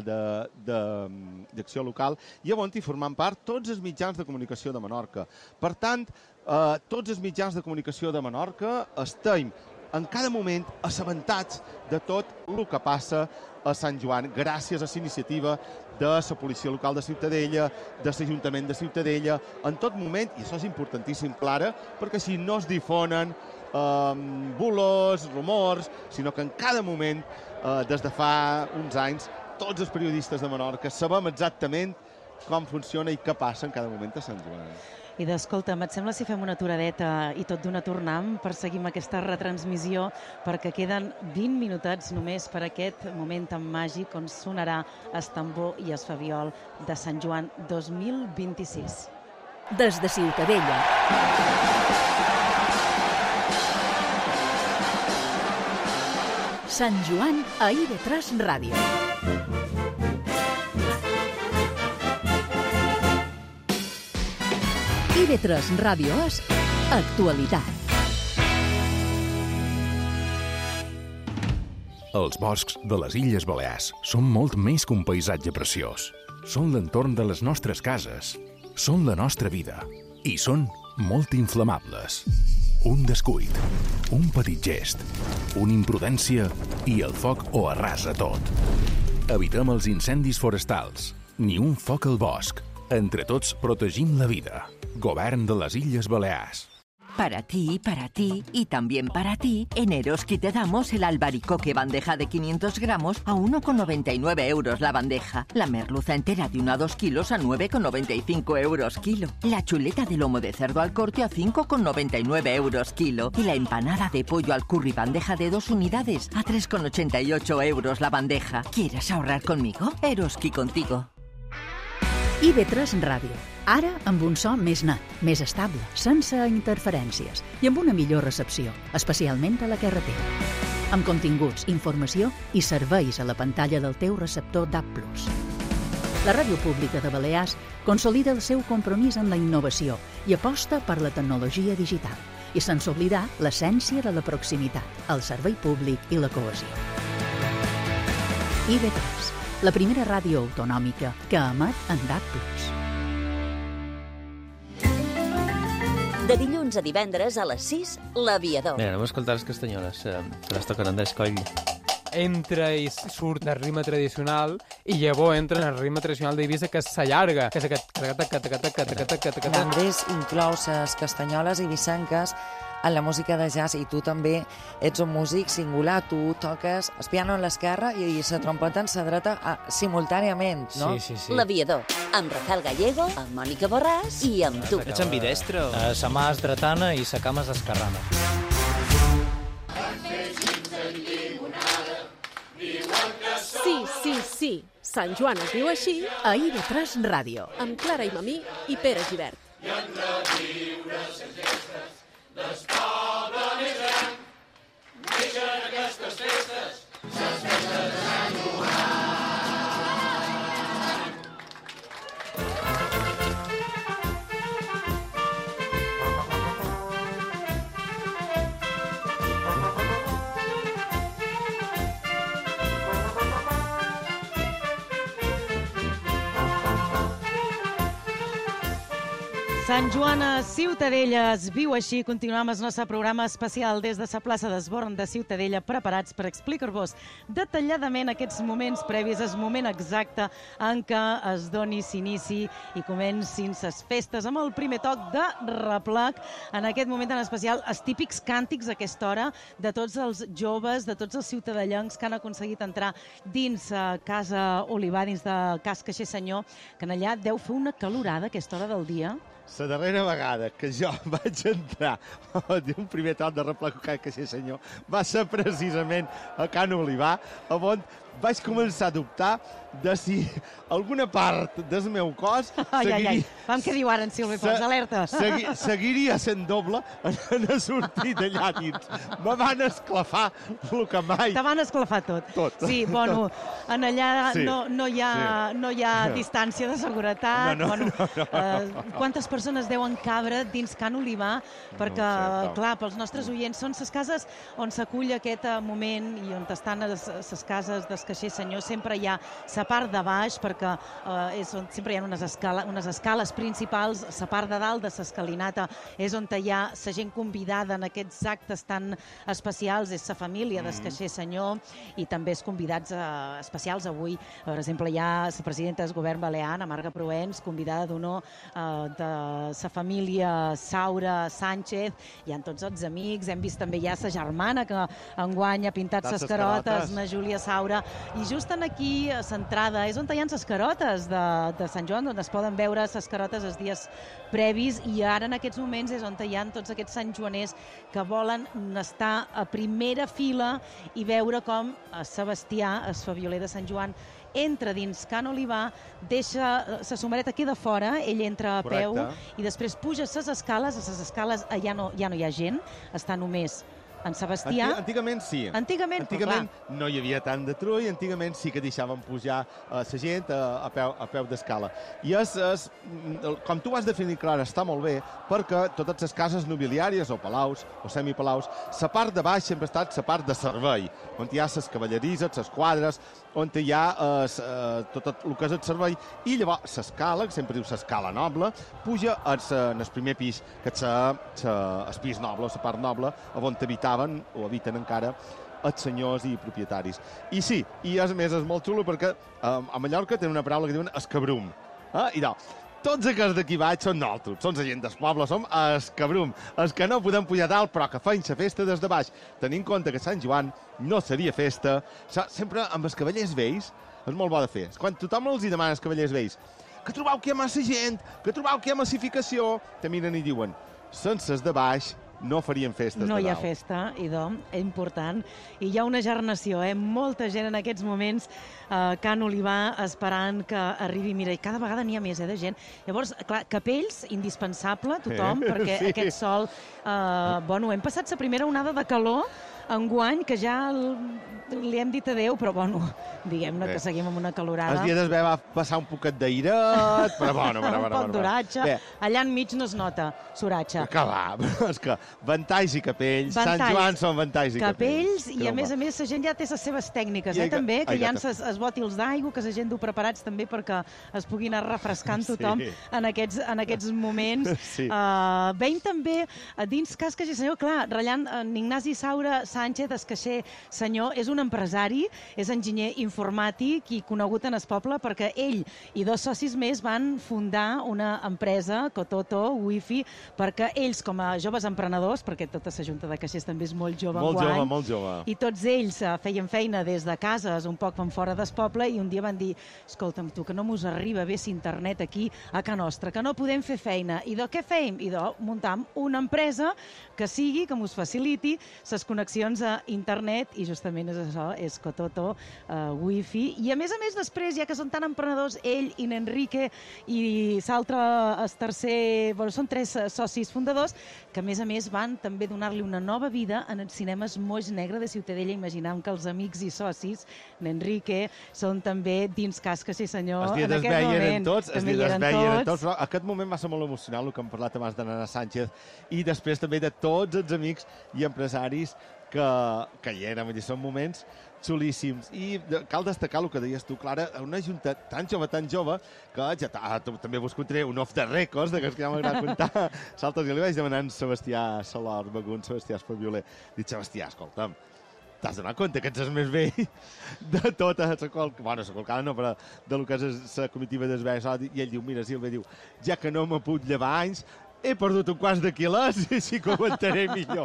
d'acció local, i on hi formen part tots els mitjans de comunicació de Menorca. Per tant, eh, tots els mitjans de comunicació de Menorca estem en cada moment assabentats de tot el que passa a Sant Joan, gràcies a la iniciativa de la policia local de Ciutadella, de l'Ajuntament de Ciutadella, en tot moment, i això és importantíssim, Clara, perquè si no es difonen eh, bulos, rumors, sinó que en cada moment, eh, des de fa uns anys, tots els periodistes de Menorca sabem exactament com funciona i què passa en cada moment a Sant Joan. I d'escolta'm, et sembla si fem una aturadeta i tot d'una tornam per seguir amb aquesta retransmissió, perquè queden vint minutets només per aquest moment tan màgic on sonarà es tambor i es fabiol de Sant Joan dos mil vint-i-sis. Des de Ciutadella. Sant Joan a I V tres Ràdio. I V tres Ràdio és actualitat. Els boscs de les Illes Balears són molt més que un paisatge preciós. Són l'entorn de les nostres cases. Són la nostra vida. I són molt inflamables. Un descuit, un petit gest, una imprudència i el foc ho arrasa tot. Evitem els incendis forestals. Ni un foc al bosc. Entre tots protegim la vida. Govern de les Illes Balears. Para ti, para ti y también para ti, en Eroski te damos el albaricoque bandeja de quinientos gramos a uno con noventa y nueve euros la bandeja. La merluza entera de uno a dos kilos a nueve con noventa y cinco euros kilo. La chuleta de lomo de cerdo al corte a cinco con noventa y nueve euros kilo. Y la empanada de pollo al curry bandeja de dos unidades a tres con ochenta y ocho euros la bandeja. ¿Quieres ahorrar conmigo? Eroski contigo. I V tres Ràdio. Ara amb un so més net, més estable, sense interferències i amb una millor recepció, especialment a la carretera. Amb continguts, informació i serveis a la pantalla del teu receptor D A B plus. La Ràdio Pública de Balears consolida el seu compromís amb la innovació i aposta per la tecnologia digital i sense oblidar l'essència de la proximitat, el servei públic i la cohesió. I V tres, la primera ràdio autonòmica que emet en D A B plus. De dilluns a divendres a les sis, l'Aviador. Mira, anem a escoltar les castanyoles, eh, que les toquen Andrés Coll. Entra i surt del ritme tradicional i llavors entra en el ritme tradicional d'Eivissa, que s'allarga, que és aquest... Andrés inclou les castanyoles eivissenques en la música de jazz i tu també ets un músic singular, tu toques el piano en l'esquerra i la trompeta en la dreta simultàniament, no? Sí, sí, sí. L'Aviador, amb Rafael Gallego, amb Mònica Borràs i amb tu. Ets ambidestre? Uh, sa mà és dretana i sa cama és esquerrana. Sí, sí, sí. Sant Joan es diu així a I V tres Ràdio. Amb Clara Imamí i Pere Gibert. I han de viure les gestes del poble més gran. Neixen aquestes festes, les festes de Sant Joan. Sant Joan a Ciutadella es viu així. Continuem el nostre programa especial des de la plaça d'Esborn de Ciutadella, preparats per explicar-vos detalladament aquests moments previs, el moment exacte en què es doni s'inici i comencin les festes amb el primer toc de replec. En aquest moment en especial, els típics càntics a aquesta hora de tots els joves, de tots els ciutadellencs que han aconseguit entrar dins a Casa Olivar, dins de Cas Caixer Senyor, que en allà deu fer una calorada a aquesta hora del dia. La darrera vegada que jo vaig entrar a dir un primer toc de replec a Caixer Senyor va ser precisament a Can Olivar, on vaig començar a dubtar de si alguna part del meu cos Ai, seguiria... ai, ai. Vam què diu ara en Silvi Pons, alerta. Segui, seguiria sent doble en a sortir d'allà dins. Me van esclafar el que mai... Te van esclafar tot. Tot. Sí, bueno, en allà Sí, no, no, hi ha, sí. no hi ha distància de seguretat. No, no, bueno, no, no, no. Eh, quantes persones deuen cabre dins Can Olivar? Perquè, No ho sé, clar, pels nostres oients, són les cases on s'acull aquest eh, moment i on estan les, les cases del Caixer Senyor. Sempre hi ha la part de baix, perquè eh, és on sempre hi ha unes, escala, unes escales principals. La part de dalt de l'escalinata és on hi ha la gent convidada en aquests actes tan especials, és la família del Caixer Senyor i també els convidats eh, especials avui. Per exemple, hi ha la presidenta del govern balear, Ana Marga Proens, convidada d'honor eh, de sa família Saura Sánchez, hi ha tots els amics, hem vist també ja sa germana que enguany ha pintat ses carotes, na Júlia Saura, i just en aquí, centrada, és on hi ha ses carotes de, de Sant Joan, on es poden veure ses carotes els dies previs, i ara en aquests moments és on hi ha tots aquests santjoaners que volen estar a primera fila i veure com Sebastià, el fabioler de Sant Joan, entra dins Can Olivar, deixa, sa somereta queda fora, ell entra a peu i després puja ses escales, a ses escales ja no, ja no hi ha gent, està només en Sebastià. Antigament sí. Antigament, Antigament no hi havia tant de trull, antigament sí que deixaven pujar la gent a, a peu, a peu d'escala. I és, és, com tu has definit, Clara, està molt bé, perquè totes les cases nobiliàries, o palaus, o semipalaus, la part de baix sempre ha estat la part de servei, on hi ha les cavalleries, les quadres, on hi ha es, eh, tot el que és el servei, i llavors l'escala, que sempre diu l'escala noble, puja en el primer pis, que és el pis noble, la part noble, on habitaven o habiten encara els senyors i propietaris. I sí, i a més és molt xulo perquè eh, a Mallorca tenen una paraula que diuen escabrum. Eh? I no, tots aquests d'aquí baix són nosaltres, són la gent del poble, som escabrum, els que no podem pujar dalt però que feim la festa des de baix. Tenint en compte que Sant Joan no seria festa, sempre amb els cavallers vells és molt bo de fer. Quan tothom els hi demana als cavallers vells que trobeu que hi ha massa gent, que trobeu que hi ha massificació, te miren i diuen, sense els de baix no farien festes no de dalt. No hi ha festa, idò, important. I hi ha una gernació, eh? Molta gent en aquests moments a Can Olivar esperant que arribi. Mira, i cada vegada n'hi ha més, eh, de gent. Llavors, clar, capells, indispensable, tothom, Eh, perquè sí. aquest sol... Eh, bueno, hem passat la primera onada de calor enguany, que ja el, li hem dit adeu, però bueno, diguem-ne que seguim amb una calorada. El dia d'esver va passar un poquet d'airet, però bueno, bueno, un bueno. poc d'oratge. Bé, Allà enmig no es nota s'oratge. que va, és que ventalls i capells, Sant Ventalls, Joan són ventalls i capells. capells, i a més a més la gent ja té les seves tècniques, I eh, ai, també, que ai, hi ha gata. els bòtils d'aigua, que la gent du preparats també perquè es pugui anar refrescant tothom Sí. en, aquests, en aquests moments. Sí. Uh, veiem també a dins Cas Caixer Senyor, clar, ratllant en Ignasi Saura Sánchez, el caixer senyor, és un empresari, és enginyer informàtic i conegut en el poble perquè ell i dos socis més van fundar una empresa, Cototo, Wi-Fi, perquè ells, com a joves emprenedors, perquè tota la Junta de Caixers també és molt jove Molt enguany, jove, molt jove. i tots ells eh, feien feina des de cases, un poc van fora del poble, i un dia van dir, escolta'm, tu, que no mos arriba bé internet aquí a Can Nostra, que no podem fer feina. I de què feim? I de muntam una empresa que sigui, que mos faciliti les connexions a internet, i justament és això, és Cototo, uh, Wi-Fi. I a més a més, després, ja que són tan emprenedors, ell i n'Enrique i l'altre, el tercer, bueno, són tres eh, socis fundadors, que a més a més van també donar-li una nova vida en els cinemes Moix Negre de Ciutadella. Imaginam que els amics i socis n'Enrique són també dins Cas Caixer Senyor Els dies en es aquest veien moment. tots, els També dies hi es eren veien tots. tots, però aquest moment va ser molt emocional, el que hem parlat abans de Nana Sánchez, i després també de tots els amics i empresaris que, que hi eren, vull dir, són moments xulíssims. I de, cal destacar el que deies tu, Clara, una junta tan jove, tan jove, que ja ta, també vos contaré un off the records, d'aquests que ja m'agrada contar. Saltes, jo li vaig demanar a Sebastià Salor, Begun, Sebastià Espaviolé. Dic, Sebastià, escolta'm, t'has donat compte que ets el més vell de tota la qual... Bueno, la qualcada no, però de lo que és la comitiva d'esbès. I ell diu, mira, Silva, diu, ja que no me puc llevar anys, he perdut un quart de quilòs i així que ho aguantaré millor.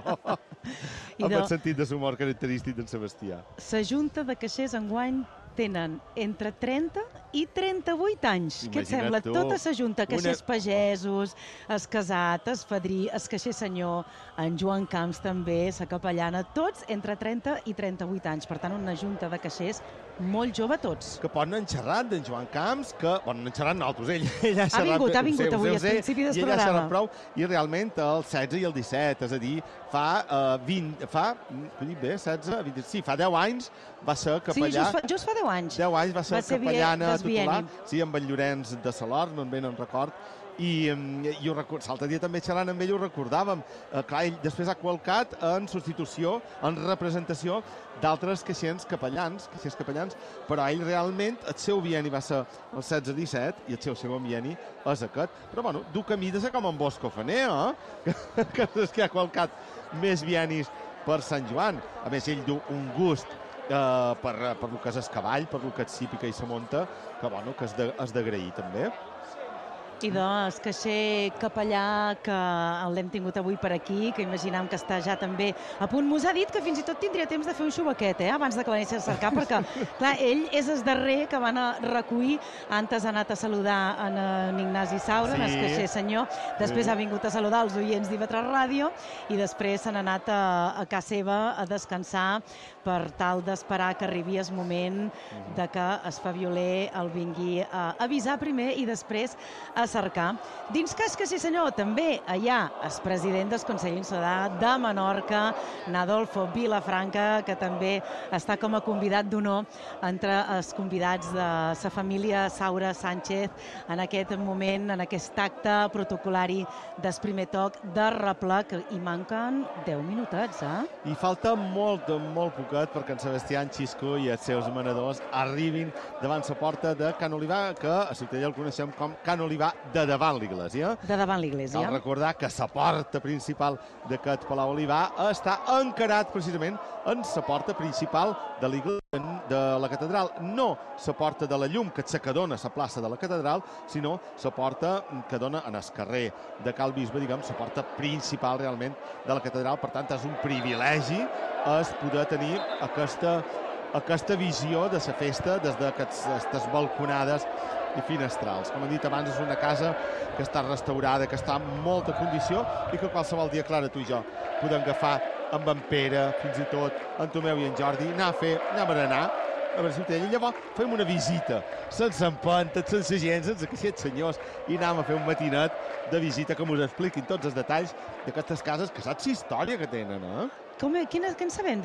I Amb de- el sentit de l'humor característic d'en Sebastià. La Junta de Caixers enguany tenen entre trenta i trenta-vuit anys. Què et Imagina't sembla? tu. Tota la Junta, caixers Una- pagesos, es casat, es fadrí, es caixer senyor, en Joan Camps també, la capellana, tots entre trenta i trenta-vuit anys. Per tant, una Junta de Caixers molt jove tots. Que poden anar xerrant d'en Joan Camps, que poden anar xerrant nosaltres, ell, ell ha xerrat... vingut, ha ho sé, vingut ho sé, avui, ho al sé, principi del i ell ha programa. xerrat prou, i realment el setze i el disset, és a dir, fa uh, vint, fa, ho dic bé, setze, vint, sí, fa deu anys va ser Sí, capellà. just fa, just fa deu anys. deu anys va ser, Va ser capellana vie- titular, desbieni. sí, amb en Llorenç de Salor, no en bé no en record, i, em, i ho record, l'altre dia també xerrant amb ell ho recordàvem. Eh, clar, ell després ha qualcat en substitució, en representació d'altres caixers capellans, caixers capellans, però ell realment, el seu bieni va ser el setze disset i el seu segon bieni és aquest. Però, bueno, du camí de ser com en Bosco Faner, eh? Que, que és que ha qualcat més bienis per Sant Joan. A més, ell du un gust eh, per, per lo que és el cavall, per lo que és hípica i se monta, que, bueno, que és de- és d'agrair també. I doncs, caixer capellà, que l'hem tingut avui per aquí, que imaginem que està ja també a punt. Mos ha dit que fins i tot tindria temps de fer un xubaquet, eh, abans de que l'anessin a cercar, perquè, clar, ell és el darrer que van a recollir. Antes ha anat a saludar en, en Ignasi Saura, sí. En el caixer senyor. Després sí. Ha vingut a saludar els oients d'I V tres Ràdio i després s'han anat a, a casa seva a descansar per tal d'esperar que arribi el moment de que es Fabioler el vingui a avisar primer i després a cercar. Dins cas que sí senyor, també allà el president del Consell Insular de Menorca, Nadolfo Vilafranca, que també està com a convidat d'honor entre els convidats de la família Saura Sánchez en aquest moment, en aquest acte protocolari del primer toc de replà, que hi manquen deu minutets, eh? I falta molt, molt poquet perquè en Sebastián Xisco i els seus manadors arribin davant la porta de Can Olivar, que a Ciutadella el coneixem com Can Olivar de davant l'Iglésia. De davant l'Iglésia. Cal recordar que la porta principal d'aquest Palau Olivar està encarat precisament en la porta principal de l'Iglésia de la catedral. No la porta de la llum, que és la que dona a la plaça de la catedral, sinó la porta que dona en el carrer de Cal Bisbe, diguem, la porta principal realment de la catedral. Per tant, és un privilegi és poder tenir aquesta, aquesta visió de la festa des d'aquestes balconades i finestrals. Com hem dit abans, és una casa que està restaurada, que està en molta condició i que qualsevol dia, Clara, tu i jo podem agafar amb en Pere, fins i tot en Tomeu i en Jordi, anar a fer, anar a berenar a la Ciutadella. Llavors fem una visita sense empentes, sense gent, sense aquests senyors, i anem a fer un matinet de visita que ens expliquin tots els detalls d'aquestes cases, que saps la història que tenen, eh? Com, quina, què en sabem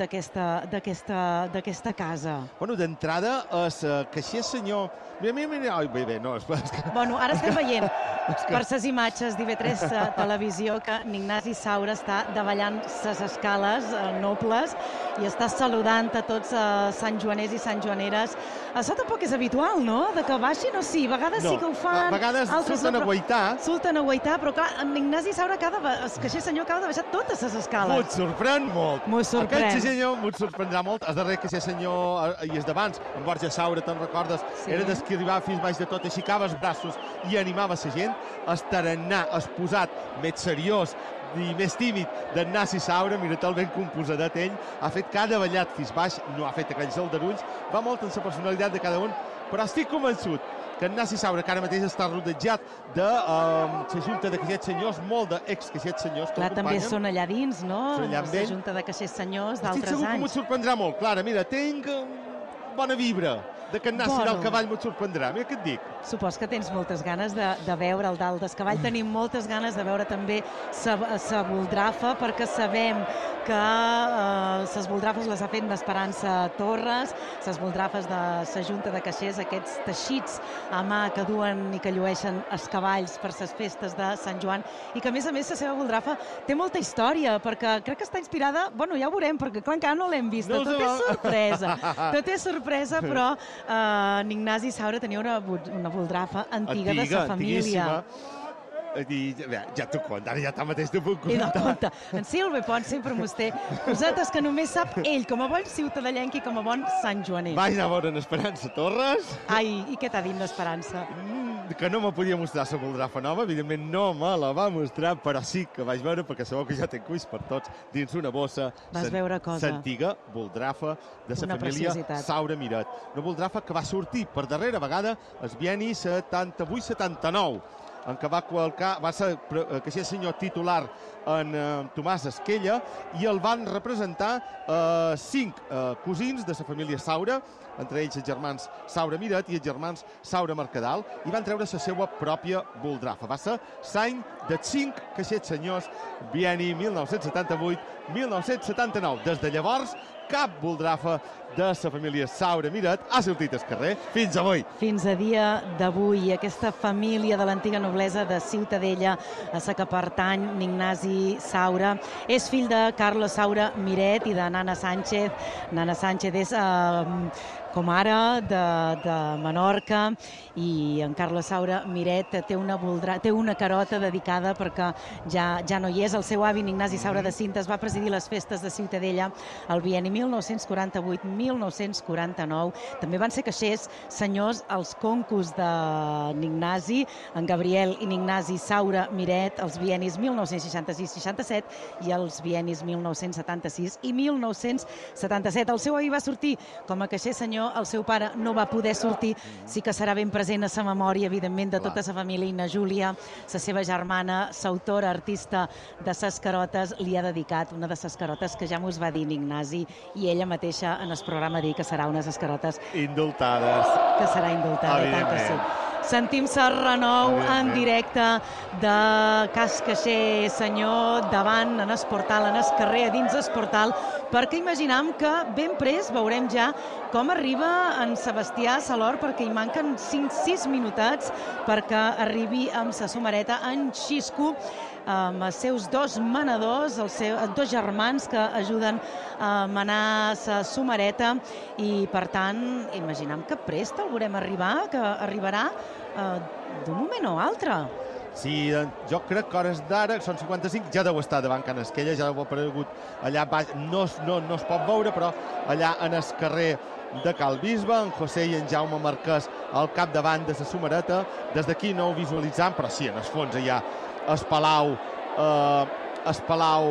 d'aquesta casa? Bueno, d'entrada, el caixer senyor... Mira, mira, mira... Ai, bé, bé, no... És... Bueno, ara estem veient per les imatges d'I V tres Televisió que Ignasi Saura està davallant les escales nobles i està saludant a tots santjoaners i santjoaneres. Això tampoc és habitual, no?, de que baixin, o sí? A vegades sí que ho fan... A vegades surten a guaitar. Surten a guaitar, però clar, en Ignasi Saura, el caixer senyor, acaba de baixar totes les escales. M'ho sorprèn molt. M'ho sorprèn. Aquest senyor m'ho sorprendrà molt. El darrer caixer senyor, i és d'abans, en Borja Saura, te'n recordes? Sí. Era des que arribava fins baix de tot, aixecava els braços i animava la gent. El tarannà exposat, més seriós i més tímid d'Ignasi Saura, mira-te'l ben composadet ell, ha fet cada ballat fins baix, no ha fet aquells aldarulls, va molt en la personalitat de cada un, però estic convençut que Ignasi Saura, que ara mateix està rodejat de uh, la junta de caixers senyors, molt d'ex-caixers senyors. Clar, també són allà dins, no? Són allà amb ell. La junta de caixers senyors d'altres anys. Estic segur que m'ho sorprendrà molt. Clara, mira, tinc bona vibra de que Ignasi bueno. Del cavall m'ho sorprendrà. Mira què et dic. Supos que tens moltes ganes de, de veure el dalt del cavall. Tenim moltes ganes de veure també la boldrafa, perquè sabem que les eh, boldrafes les ha fet l'Esperança Torres, les boldrafes de la Junta de Caixers, aquests teixits a mà que duen i que llueixen els cavalls per les festes de Sant Joan, i que a més a més la seva boldrafa té molta història, perquè crec que està inspirada, bueno, ja ho veurem, perquè clar, encara no l'hem vista, no tot és sorpresa, tot és sorpresa, però eh, Ignasi Saura tenia una, una boldrafa antiga, antiga de sa família. I ja t'ho conto, ara ja tanmateix t'ho puc contar. I no, compte, en Silve Pont sempre mos té cosetes que només sap ell, com a bon ciutadellenc i com a bon santjoaner. Vaig anar a veure en Esperança Torres. Ai, i què t'ha dit l'Esperança? Mm, que no me podia mostrar la boldrafa nova, evidentment no me la va mostrar, però sí que vaig veure, perquè sabeu que ja tenc cuis per tots, dins una bossa. Vas veure cosa. L'antiga boldrafa de la família Saura Miret. Una boldrafa que va sortir per darrera vegada el bienni setanta-vuit setanta-nou, en què va, qualcar, va ser caixer senyor titular en eh, Tomàs Esquella, i el van representar eh, cinc eh, cosins de la família Saura, entre ells els germans Saura Miret i els germans Saura Mercadal, i van treure la seva pròpia boldrafa. Va ser l'any de cinc caixers senyors, bienni mil nou-cents setanta-vuit mil nou-cents setanta-nou. Des de llavors, cap boldrafa de la família Saura Miret ha sortit al carrer fins avui. Fins a dia d'avui, aquesta família de l'antiga noblesa de Ciutadella, a la que pertany Ignasi Saura, és fill de Carlos Saura Miret i de Nana Sánchez. Nana Sánchez és eh, com ara de, de Menorca, i en Carles Saura Miret té una, voldrà, té una carota dedicada perquè ja, ja no hi és. El seu avi, Ignasi Saura de Cintes, va presidir les festes de Ciutadella el bienni mil nou-cents quaranta-vuit mil nou-cents quaranta-nou. També van ser caixers senyors els concurs d'Ignasi, en Gabriel i Ignasi Saura Miret, els biennis mil nou-cents seixanta-sis seixanta-set i els biennis mil nou-cents setanta-sis i mil nou-cents setanta-set. El seu avi va sortir com a caixer senyor, el seu pare no va poder sortir. Sí que serà ben present a sa memòria, evidentment, de tota sa família. Na Júlia, sa seva germana, s'autora, artista de ses carotes, li ha dedicat una de ses carotes que ja mos va dir Ignasi, i ella mateixa en el programa dir que serà una de ses carotes indultades. Que serà indultada, i tant que sí. Sentim sa renou en directe de Cas Caixer Senyor, davant, en es portal, en es carrer, a dins es portal, perquè imaginam que ben prest veurem ja com arriba en Sebastià Salor, perquè hi manquen cinc sis minutets perquè arribi amb sa somareta en Xisco, amb els seus dos manadors, els seus dos germans que ajuden a manar sa somareta, i per tant imaginam que prest el veurem arribar, que arribarà eh, d'un moment o altre. Sí, jo crec que hores d'ara, són cinquanta-cinc, ja deu estar davant Can Esquella, ja deu haver aparegut allà baix, no, no, no es pot veure, però allà en el carrer de Cal Bisbe, en José i en Jaume Marquès al capdavant de la somareta. Des d'aquí no ho visualitzam, però sí, en el fons allà el Palau, eh, el Palau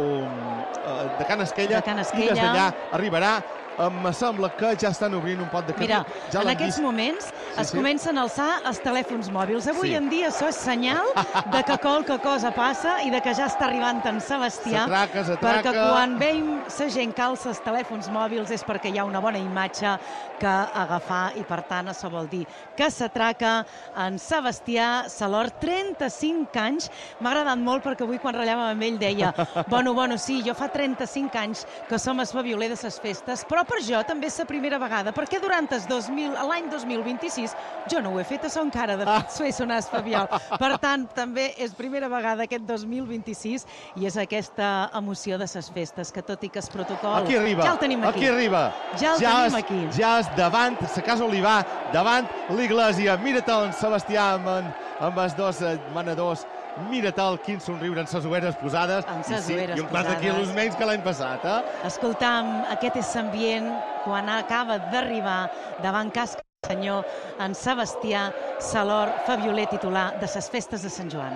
eh, de Can Esquella, de Can Esquella. I des d'allà arribarà. Em sembla que ja estan obrint un pot de camí. Mira, ja en aquests vist. moments sí, es sí. comencen a alçar els telèfons mòbils. Avui Sí. en dia això és senyal de que qualque cosa passa i de que ja està arribant en Sebastià. S'atraca, s'atraca. Perquè quan veiem la gent que alça els telèfons mòbils és perquè hi ha una bona imatge que agafar, i per tant això vol dir que s'atraca en Sebastià Salor, trenta-cinc anys. M'ha agradat molt perquè avui quan ratllàvem amb ell deia bueno, bueno, sí, jo fa trenta-cinc anys que som el favioler de ses festes, però per jo també és la primera vegada, perquè durant l'any dos mil vint-i-sis jo no ho he fet, això encara de fet fer sonar el fabiol. Per tant, també és primera vegada aquest dos mil vint-i-sis, i és aquesta emoció de ses festes, que tot i que es protocol... Aquí arriba, ja el tenim aquí. aquí arriba. Ja el ja tenim és, aquí. Ja és davant, la Casa Olivà, davant l'Iglésia. Mira-te'l en Sebastià amb, en, amb els dos eh, manadors. Mira-te'l, quin somriure amb ses ulleres posades. Amb ses I sí, ulleres i un quart de quilos posades. menys que l'any passat, eh? Escoltam, aquest és l'ambient quan acaba d'arribar davant Cas Senyor en Sebastià Salor, fabioler titular de ses festes de Sant Joan.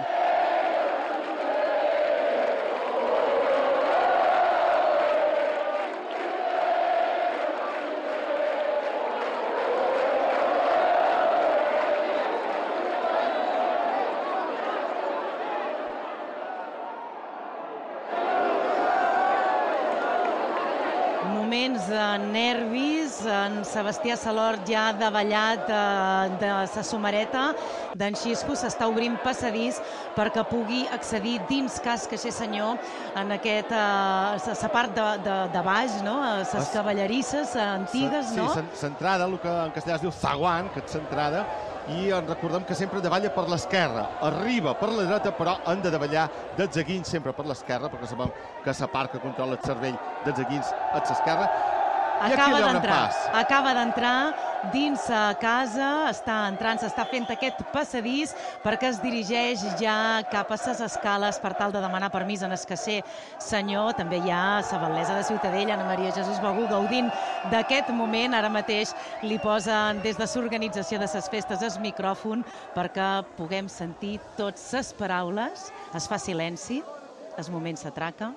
Moments de nervis, en Sebastià Salor ja ha davallat de, de sa somareta d'en Xisco, s'està obrint passadís perquè pugui accedir dins Cas Caixer Senyor en aquest, eh, sa part de, de, de baix, no? Ses cavallerisses antigues, no? Sí, centrada, el que en castellà es diu zaguant, que és centrada, i en recordem que sempre davalla per l'esquerra. Arriba per la dreta, però han de davallar dels aguins sempre per l'esquerra, perquè sabem que la part que controla el cervell dels aguins és l'esquerra. I aquí Acaba hi ha un d'entrar, pas. acaba d'entrar dins a casa, està entrant, s'està fent aquest passadís perquè es dirigeix ja cap a ses escales per tal de demanar permís en escasser senyor. També hi ha la batlessa de Ciutadella, Anna Maria Jesús Begú, gaudint d'aquest moment. Ara mateix li posen des de l'organització de ses festes el micròfon perquè puguem sentir totes les paraules. Es fa silenci, el moment s'atraca.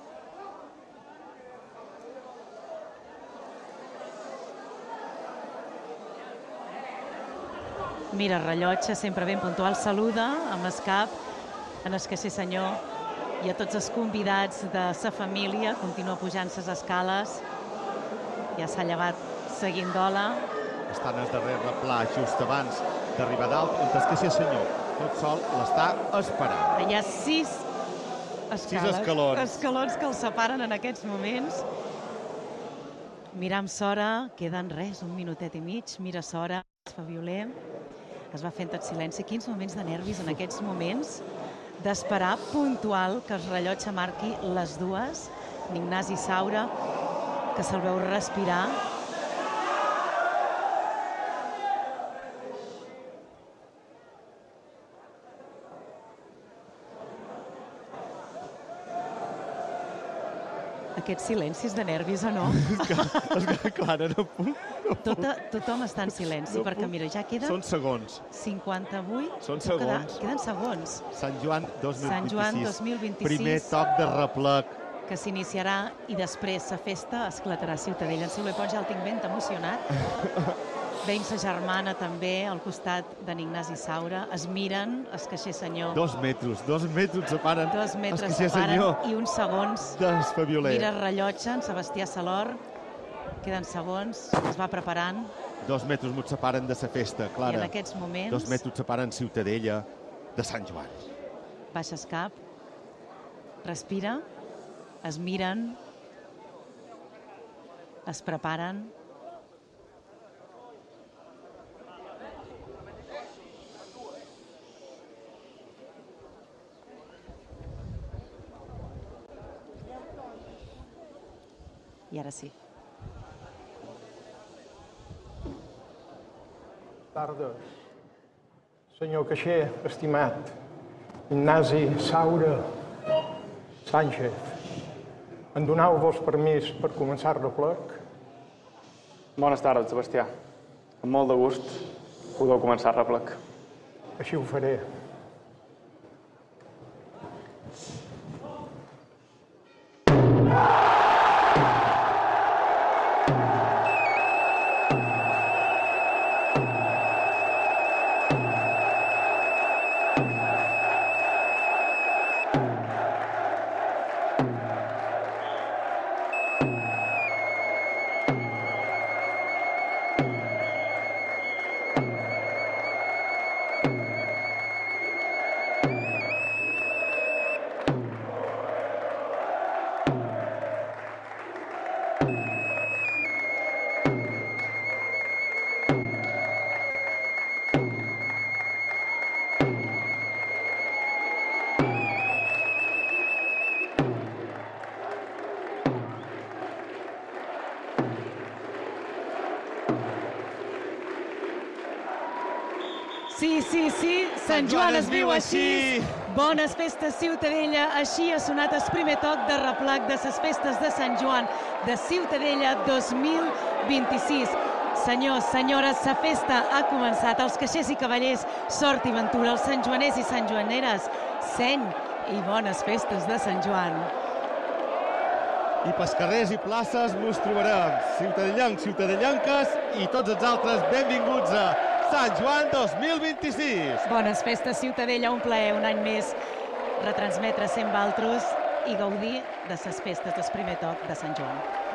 Mira, rellotge, sempre ben puntual, saluda amb el cap en escasser senyor i a tots els convidats de sa família. Continua pujant ses escales, ja s'ha llevat seguint d'ola. Està en el darrer replà, just abans d'arribar dalt, on escasser senyor tot sol l'està esperant. Hi ha sis escales, Sis escalons. escalons que els separen en aquests moments. Miram s'hora, queden res, un minutet i mig, mira s'hora, es fa violer. Es va fent tot silenci. Quins moments de nervis en aquests moments d'esperar puntual que el rellotge marqui les dues. Ignasi Saura, que se'l veu respirar. Aquests silencis de nervis o no? És que, Clara, no puc. Tota, tothom està en silenci, No perquè puc. mira, ja queden... Són segons. cinquanta-vuit. Són Queda- segons. Queden segons. Sant Joan dos mil vint-i-sis. Sant Joan dos mil vint-i-sis. Primer toc de replec. Que s'iniciarà i després la festa esclatarà a Ciutadella. En Silver Pons ja el tinc ben emocionat. Veiem sa germana també al costat d'en Ignasi Saura. Es miren, el caixer senyor. Dos metres, dos metres separen. Dos metres el caixer separen senyor i uns segons. Desfabioler. Mira el rellotge, en Sebastià Salor. Queden segons, es va preparant. Dos metres ens separen de la festa, Clara. I en aquests moments- Dos metres separen Ciutadella de Sant Joan. Baixes cap, respira, es miren, es preparen. I ara sí. Tardes. Senyor caixer, estimat, Ignasi Saura Sánchez, em donau-vos permís per començar el replec? Bones tardes, Sebastià. Amb molt de gust podeu començar el replec. Així ho faré. Sí, sí, sí, Sant Joan es viu així. Bones festes, Ciutadella. Així ha sonat el primer toc de replec de les festes de Sant Joan de Ciutadella dos mil vint-i-sis. Senyors, senyores, la festa ha començat. Els caixers i cavallers, sort i ventura. Els santjoaners i santjoaneres, seny i bones festes de Sant Joan. I pels carrers i places mos trobarem ciutadellencs, ciutadellenques i tots els altres benvinguts a Sant Joan dos mil vint-i-sis. Bones festes, Ciutadella, un plaer un any més retransmetre cent valtros i gaudir de les festes del primer toc de Sant Joan.